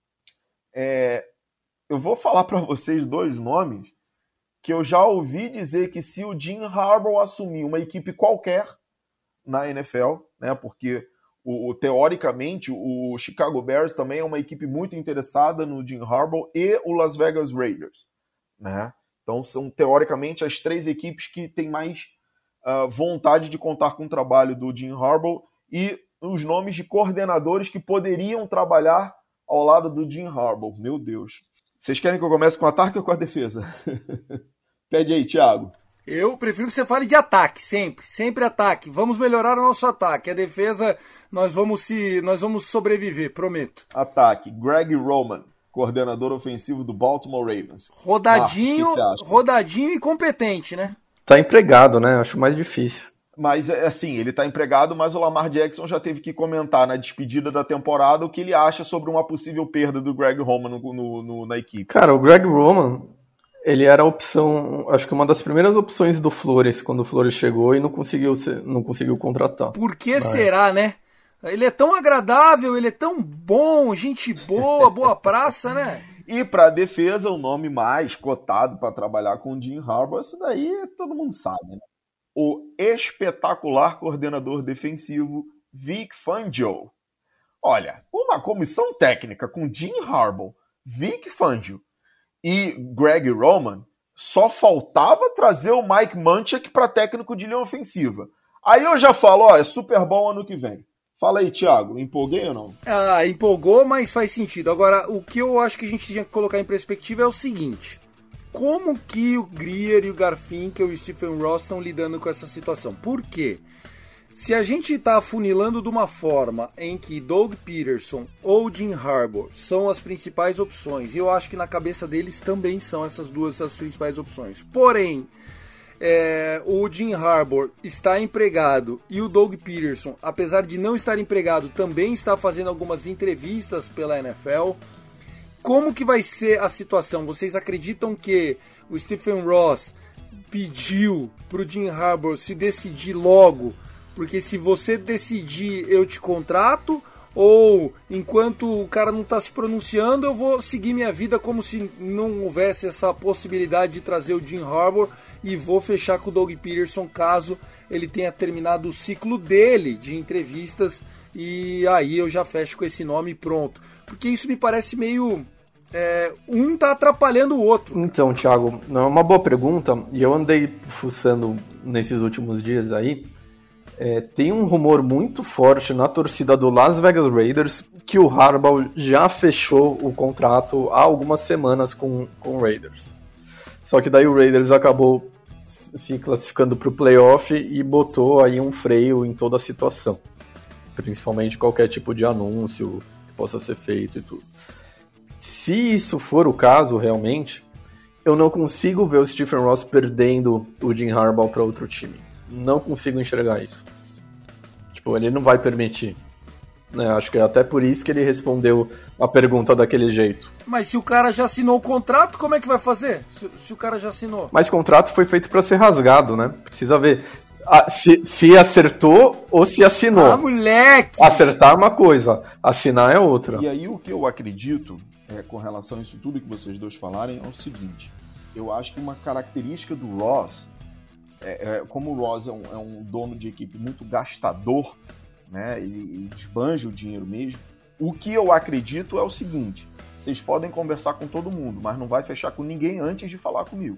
é, eu vou falar para vocês dois nomes que eu já ouvi dizer que se o Jim Harbaugh assumir uma equipe qualquer na N F L, né, porque o, o, teoricamente o Chicago Bears também é uma equipe muito interessada no Jim Harbaugh e o Las Vegas Raiders, né? Então são teoricamente as três equipes que têm mais uh, vontade de contar com o trabalho do Jim Harbaugh e os nomes de coordenadores que poderiam trabalhar ao lado do Jim Harbaugh. Meu Deus. Vocês querem que eu comece com o ataque ou com a defesa? Pede aí, Thiago. Eu prefiro que você fale de ataque, sempre. Sempre ataque. Vamos melhorar o nosso ataque. A defesa, nós vamos se, nós vamos sobreviver, prometo. Ataque. Greg Roman, coordenador ofensivo do Baltimore Ravens. Rodadinho, Marcos, rodadinho e competente, né? Tá empregado, né? Acho mais difícil. Mas, assim, ele tá empregado, mas o Lamar Jackson já teve que comentar na despedida da temporada o que ele acha sobre uma possível perda do Greg Roman no, no, no, na equipe. Cara, o Greg Roman, ele era a opção, acho que uma das primeiras opções do Flores, quando o Flores chegou e não conseguiu, ser, não conseguiu contratar. Por que mas... será, né? Ele é tão agradável, ele é tão bom, gente boa, boa praça, né? E para a defesa, o nome mais cotado para trabalhar com o Jim Harbaugh, isso daí todo mundo sabe, né? O espetacular coordenador defensivo Vic Fangio. Olha, uma comissão técnica com Jim Harbaugh, Vic Fangio e Greg Roman, só faltava trazer o Mike Munchak para técnico de linha ofensiva. Aí eu já falo, ó, é Super Bowl ano que vem. Fala aí, Thiago, empolguei ou não? Ah, empolgou, mas faz sentido. Agora, o que eu acho que a gente tinha que colocar em perspectiva é o seguinte: como que o Grier e o Garfinkel e o Stephen Ross estão lidando com essa situação? Por quê? Se a gente está afunilando de uma forma em que Doug Peterson ou Jim Harbaugh são as principais opções, e eu acho que na cabeça deles também são essas duas as principais opções. Porém, é, o Jim Harbaugh está empregado e o Doug Peterson, apesar de não estar empregado, também está fazendo algumas entrevistas pela N F L. Como que vai ser a situação? Vocês acreditam que o Stephen Ross pediu para o Jim Harbaugh se decidir logo? Porque se você decidir, eu te contrato, ou enquanto o cara não está se pronunciando, eu vou seguir minha vida como se não houvesse essa possibilidade de trazer o Jim Harbaugh e vou fechar com o Doug Peterson caso ele tenha terminado o ciclo dele de entrevistas e aí eu já fecho com esse nome e pronto. Porque isso me parece meio... É, um tá atrapalhando o outro. Então, Thiago, é uma boa pergunta e eu andei fuçando nesses últimos dias aí. É, tem um rumor muito forte na torcida do Las Vegas Raiders que o Harbaugh já fechou o contrato há algumas semanas com, com o Raiders. Só que daí o Raiders acabou se classificando para o playoff e botou aí um freio em toda a situação. Principalmente qualquer tipo de anúncio que possa ser feito e tudo. Se isso for o caso, realmente, eu não consigo ver o Stephen Ross perdendo o Jim Harbaugh para outro time. Não consigo enxergar isso. Tipo, ele não vai permitir. né? Acho que é até por isso que ele respondeu a pergunta daquele jeito. Mas se o cara já assinou o contrato, como é que vai fazer? Se, se o cara já assinou? Mas o contrato foi feito para ser rasgado, né? Precisa ver ah, se, se acertou ou se assinou. Ah, moleque! Acertar é uma coisa, assinar é outra. E aí o que eu acredito, é, com relação a isso tudo que vocês dois falarem, é o seguinte. Eu acho que uma característica do Ross, é, é, como o Ross é um, é um dono de equipe muito gastador, né, e, e desbanja o dinheiro mesmo, o que eu acredito é o seguinte: vocês podem conversar com todo mundo, mas não vai fechar com ninguém antes de falar comigo.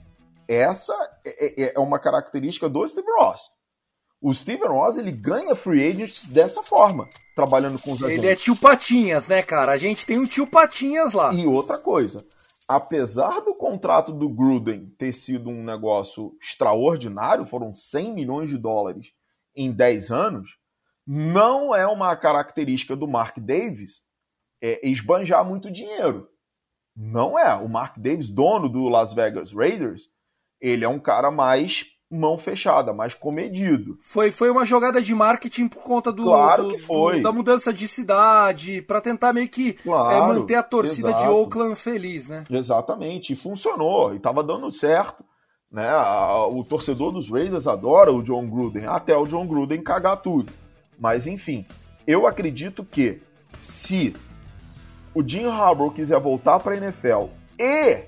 Essa é, é uma característica do Steve Ross. O Steve Ross, ele ganha free agents dessa forma, trabalhando com os agentes. Ele é tio Patinhas, né, cara? A gente tem um tio Patinhas lá. E outra coisa, apesar do contrato do Gruden ter sido um negócio extraordinário, foram cem milhões de dólares em dez anos, não é uma característica do Mark Davis é, esbanjar muito dinheiro. Não é. O Mark Davis, dono do Las Vegas Raiders, ele é um cara mais mão fechada, mais comedido. Foi, foi uma jogada de marketing por conta do, claro do, que foi. do da mudança de cidade, para tentar meio que claro, é, manter a torcida exato. de Oakland feliz, né? Exatamente, e funcionou, e estava dando certo. Né? O torcedor dos Raiders adora o John Gruden, até o John Gruden cagar tudo. Mas enfim, eu acredito que se o Jim Harbaugh quiser voltar para a N F L e,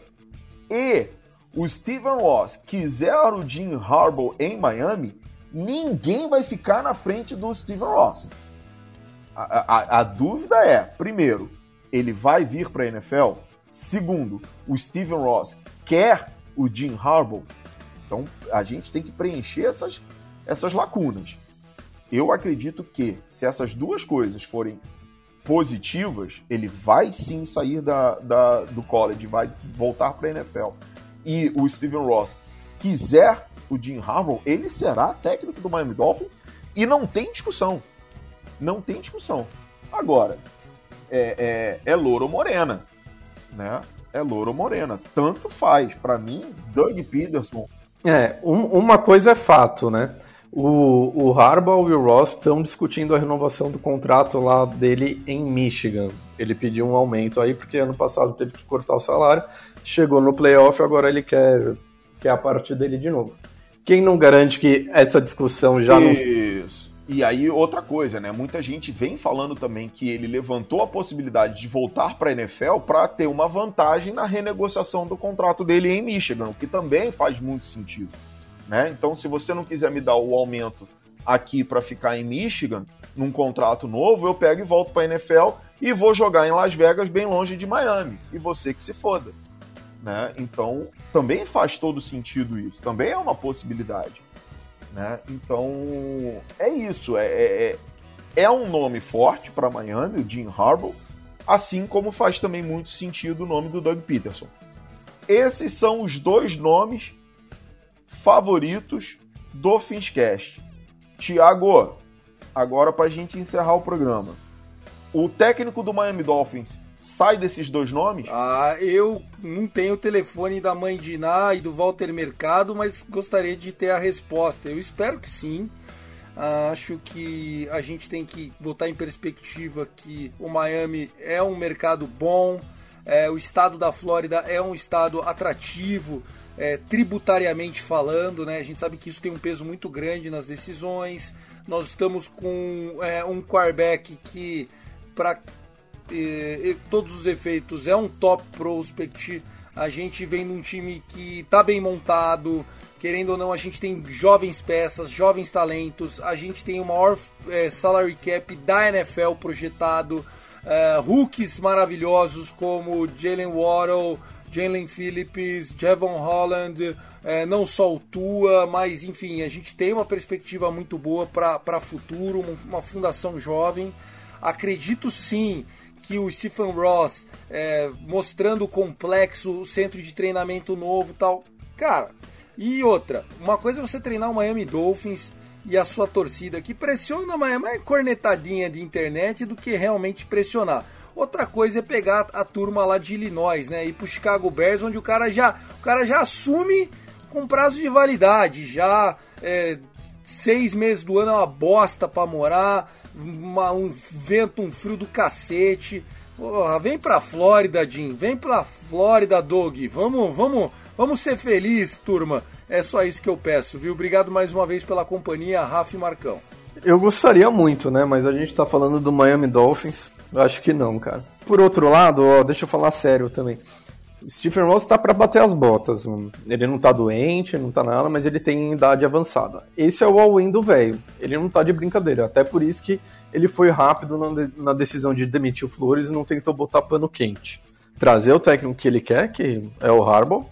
e o Stephen Ross quiser o Jim Harbaugh em Miami, ninguém vai ficar na frente do Stephen Ross. A, a, a dúvida é, primeiro, ele vai vir para a N F L? Segundo, o Stephen Ross quer o Jim Harbaugh? Então a gente tem que preencher essas, essas lacunas. Eu acredito que se essas duas coisas forem positivas, ele vai sim sair da, da, do college, vai voltar para a N F L. E o Stephen Ross quiser o Jim Harbaugh, ele será técnico do Miami Dolphins e não tem discussão. Não tem discussão. Agora, é, é, é louro ou morena, né? É louro ou morena. Tanto faz. Para mim, Doug Peterson... É, um, uma coisa é fato, né? O, o Harbaugh e o Ross estão discutindo a renovação do contrato lá dele em Michigan. Ele pediu um aumento aí, porque ano passado teve que cortar o salário. Chegou no playoff, agora ele quer, quer a parte dele de novo. Quem não garante que essa discussão já não... Isso. E aí, outra coisa, né? Muita gente vem falando também que ele levantou a possibilidade de voltar para a N F L para ter uma vantagem na renegociação do contrato dele em Michigan, o que também faz muito sentido. Né? Então, se você não quiser me dar o aumento aqui para ficar em Michigan, num contrato novo, eu pego e volto para a N F L e vou jogar em Las Vegas, bem longe de Miami. E você que se foda. Né? Então, também faz todo sentido isso. Também é uma possibilidade. Né? Então, é isso. É, é, é um nome forte para Miami, o Jim Harbaugh, assim como faz também muito sentido o nome do Doug Peterson. Esses são os dois nomes favoritos do Finscast. Thiago, agora para a gente encerrar o programa. O técnico do Miami Dolphins sai desses dois nomes? Ah, eu não tenho o telefone da mãe de Iná e do Walter Mercado, mas gostaria de ter a resposta. Eu espero que sim. Ah, acho que a gente tem que botar em perspectiva que o Miami é um mercado bom, é, o estado da Flórida é um estado atrativo, é, tributariamente falando, né? A gente sabe que isso tem um peso muito grande nas decisões. Nós estamos com é, um quarterback que, para eh, todos os efeitos, é um top prospect. A gente vem num time que está bem montado, querendo ou não, a gente tem jovens peças, jovens talentos, a gente tem o maior é, salary cap da N F L projetado, é, rookies maravilhosos como Jalen Waddle, Jalen Phillips, Javon Holland, é, não só o Tua, mas enfim, a gente tem uma perspectiva muito boa para futuro, uma fundação jovem. Acredito sim que o Stephen Ross, é, mostrando o complexo, o centro de treinamento novo e tal, cara, e outra, uma coisa é você treinar o Miami Dolphins e a sua torcida que pressiona, mas é mais cornetadinha de internet do que realmente pressionar. Outra coisa é pegar a turma lá de Illinois, né, ir pro Chicago Bears, onde o cara já, o cara já assume com prazo de validade, já é, seis meses do ano é uma bosta para morar, uma, um vento, um frio do cacete. Porra, vem pra Flórida, Jim. Vem pra Flórida, Doug. Vamos, vamos, vamos ser felizes, turma. É só isso que eu peço, viu? Obrigado mais uma vez pela companhia, Rafa e Marcão. Eu gostaria muito, né? Mas a gente tá falando do Miami Dolphins. Eu acho que não, cara. Por outro lado, ó, deixa eu falar sério também. O Stephen Ross tá pra bater as botas. Ele não tá doente, não tá nada, mas ele tem idade avançada. Esse é o all-in do velho. Ele não tá de brincadeira. Até por isso que ele foi rápido na, de- na decisão de demitir o Flores e não tentou botar pano quente. Trazer o técnico que ele quer, que é o Harbaugh.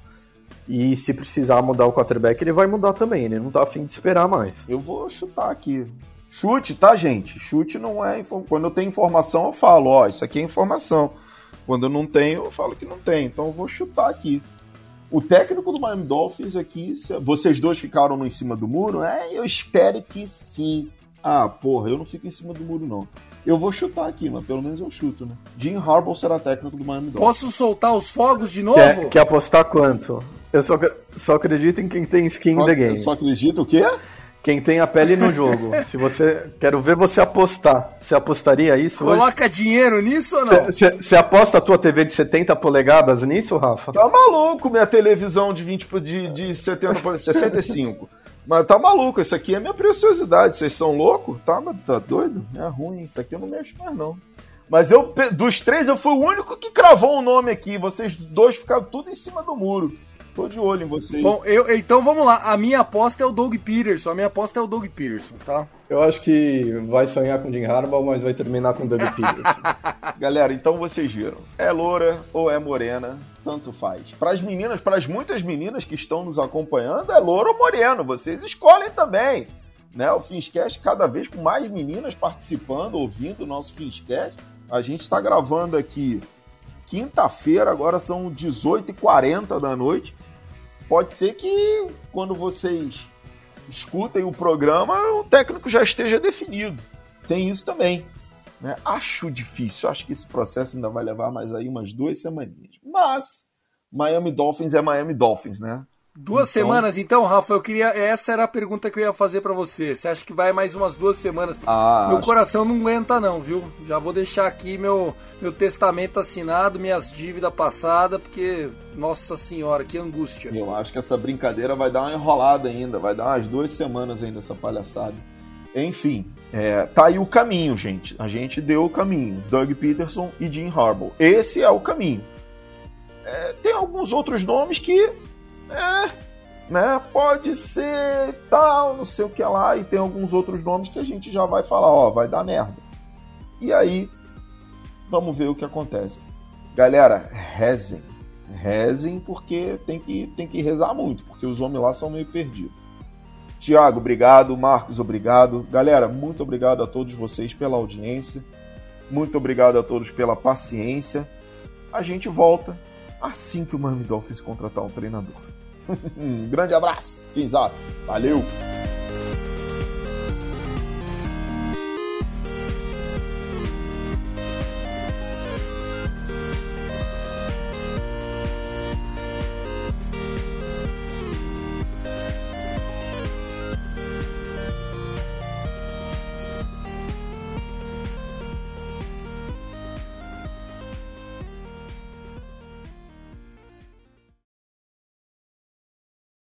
E se precisar mudar o quarterback, ele vai mudar também. Ele não tá afim de esperar mais. Eu vou chutar aqui. Chute, tá, gente? Chute não é... info- Quando eu tenho informação, eu falo, ó, isso aqui é informação. Quando eu não tenho, eu falo que não tem. Então eu vou chutar aqui. O técnico do Miami Dolphins aqui... se- Vocês dois ficaram no em cima do muro? É, eu espero que sim. Ah, porra, eu não fico em cima do muro, não. Eu vou chutar aqui, mas pelo menos eu chuto, né? Jim Harbaugh será técnico do Miami Dolphins. Posso soltar os fogos de novo? Quer, quer apostar quanto? Eu só, só acredito em quem tem skin in Só, the game. só acredita o quê? Quem tem a pele no jogo. Se você... Quero ver você apostar. Você apostaria isso hoje? Coloca dinheiro nisso ou não? Você você aposta a tua T V de setenta polegadas nisso, Rafa? Tá maluco minha televisão de vinte por- de, de setenta por sessenta e cinco. Mas tá maluco, isso aqui é minha preciosidade. Vocês são loucos? Tá, mas tá doido? É ruim, isso aqui eu não mexo mais não. Mas eu, pe- dos três, eu fui o único que cravou o nome aqui. Vocês dois ficaram tudo em cima do muro. Tô de olho em vocês. Bom, eu, então vamos lá. A minha aposta é o Doug Peterson. A minha aposta é o Doug Peterson, tá? Eu acho que vai sonhar com Jim Harbaugh, mas vai terminar com Doug Peterson. Galera, então vocês viram. É loura ou é morena, tanto faz. Para as meninas, para as muitas meninas que estão nos acompanhando, é loura ou moreno. Vocês escolhem também. Né? O Finscast cada vez com mais meninas participando, ouvindo o nosso Finscast. A gente está gravando aqui quinta-feira, agora são dezoito e quarenta da noite. Pode ser que quando vocês escutem o programa, o técnico já esteja definido. Tem isso também. Né? Acho difícil, acho que esse processo ainda vai levar mais aí umas duas semaninhas. Mas Miami Dolphins é Miami Dolphins, né? Duas Então- semanas, então, Rafa, eu queria. Essa era a pergunta que eu ia fazer pra você. Você acha que vai mais umas duas semanas? Ah, Meu acho- coração não aguenta, não, viu? Já vou deixar aqui meu, meu testamento assinado, minhas dívidas passadas, porque, nossa senhora, que angústia. Eu acho que essa brincadeira vai dar uma enrolada ainda, vai dar umas duas semanas ainda essa palhaçada. Enfim, é, tá aí o caminho, gente. A gente deu o caminho. Doug Peterson e Jim Harbaugh. Esse é o caminho. É, tem alguns outros nomes que, é, né, pode ser tal, não sei o que lá, e tem alguns outros nomes que a gente já vai falar, ó, vai dar merda. E aí, vamos ver o que acontece. Galera, rezem. Rezem porque tem que, tem que rezar muito, porque os homens lá são meio perdidos. Tiago, obrigado. Marcos, obrigado. Galera, muito obrigado a todos vocês pela audiência. Muito obrigado a todos pela paciência. A gente volta assim que o Miami Dolphins contratar um treinador. Um grande abraço. Finzado. Valeu.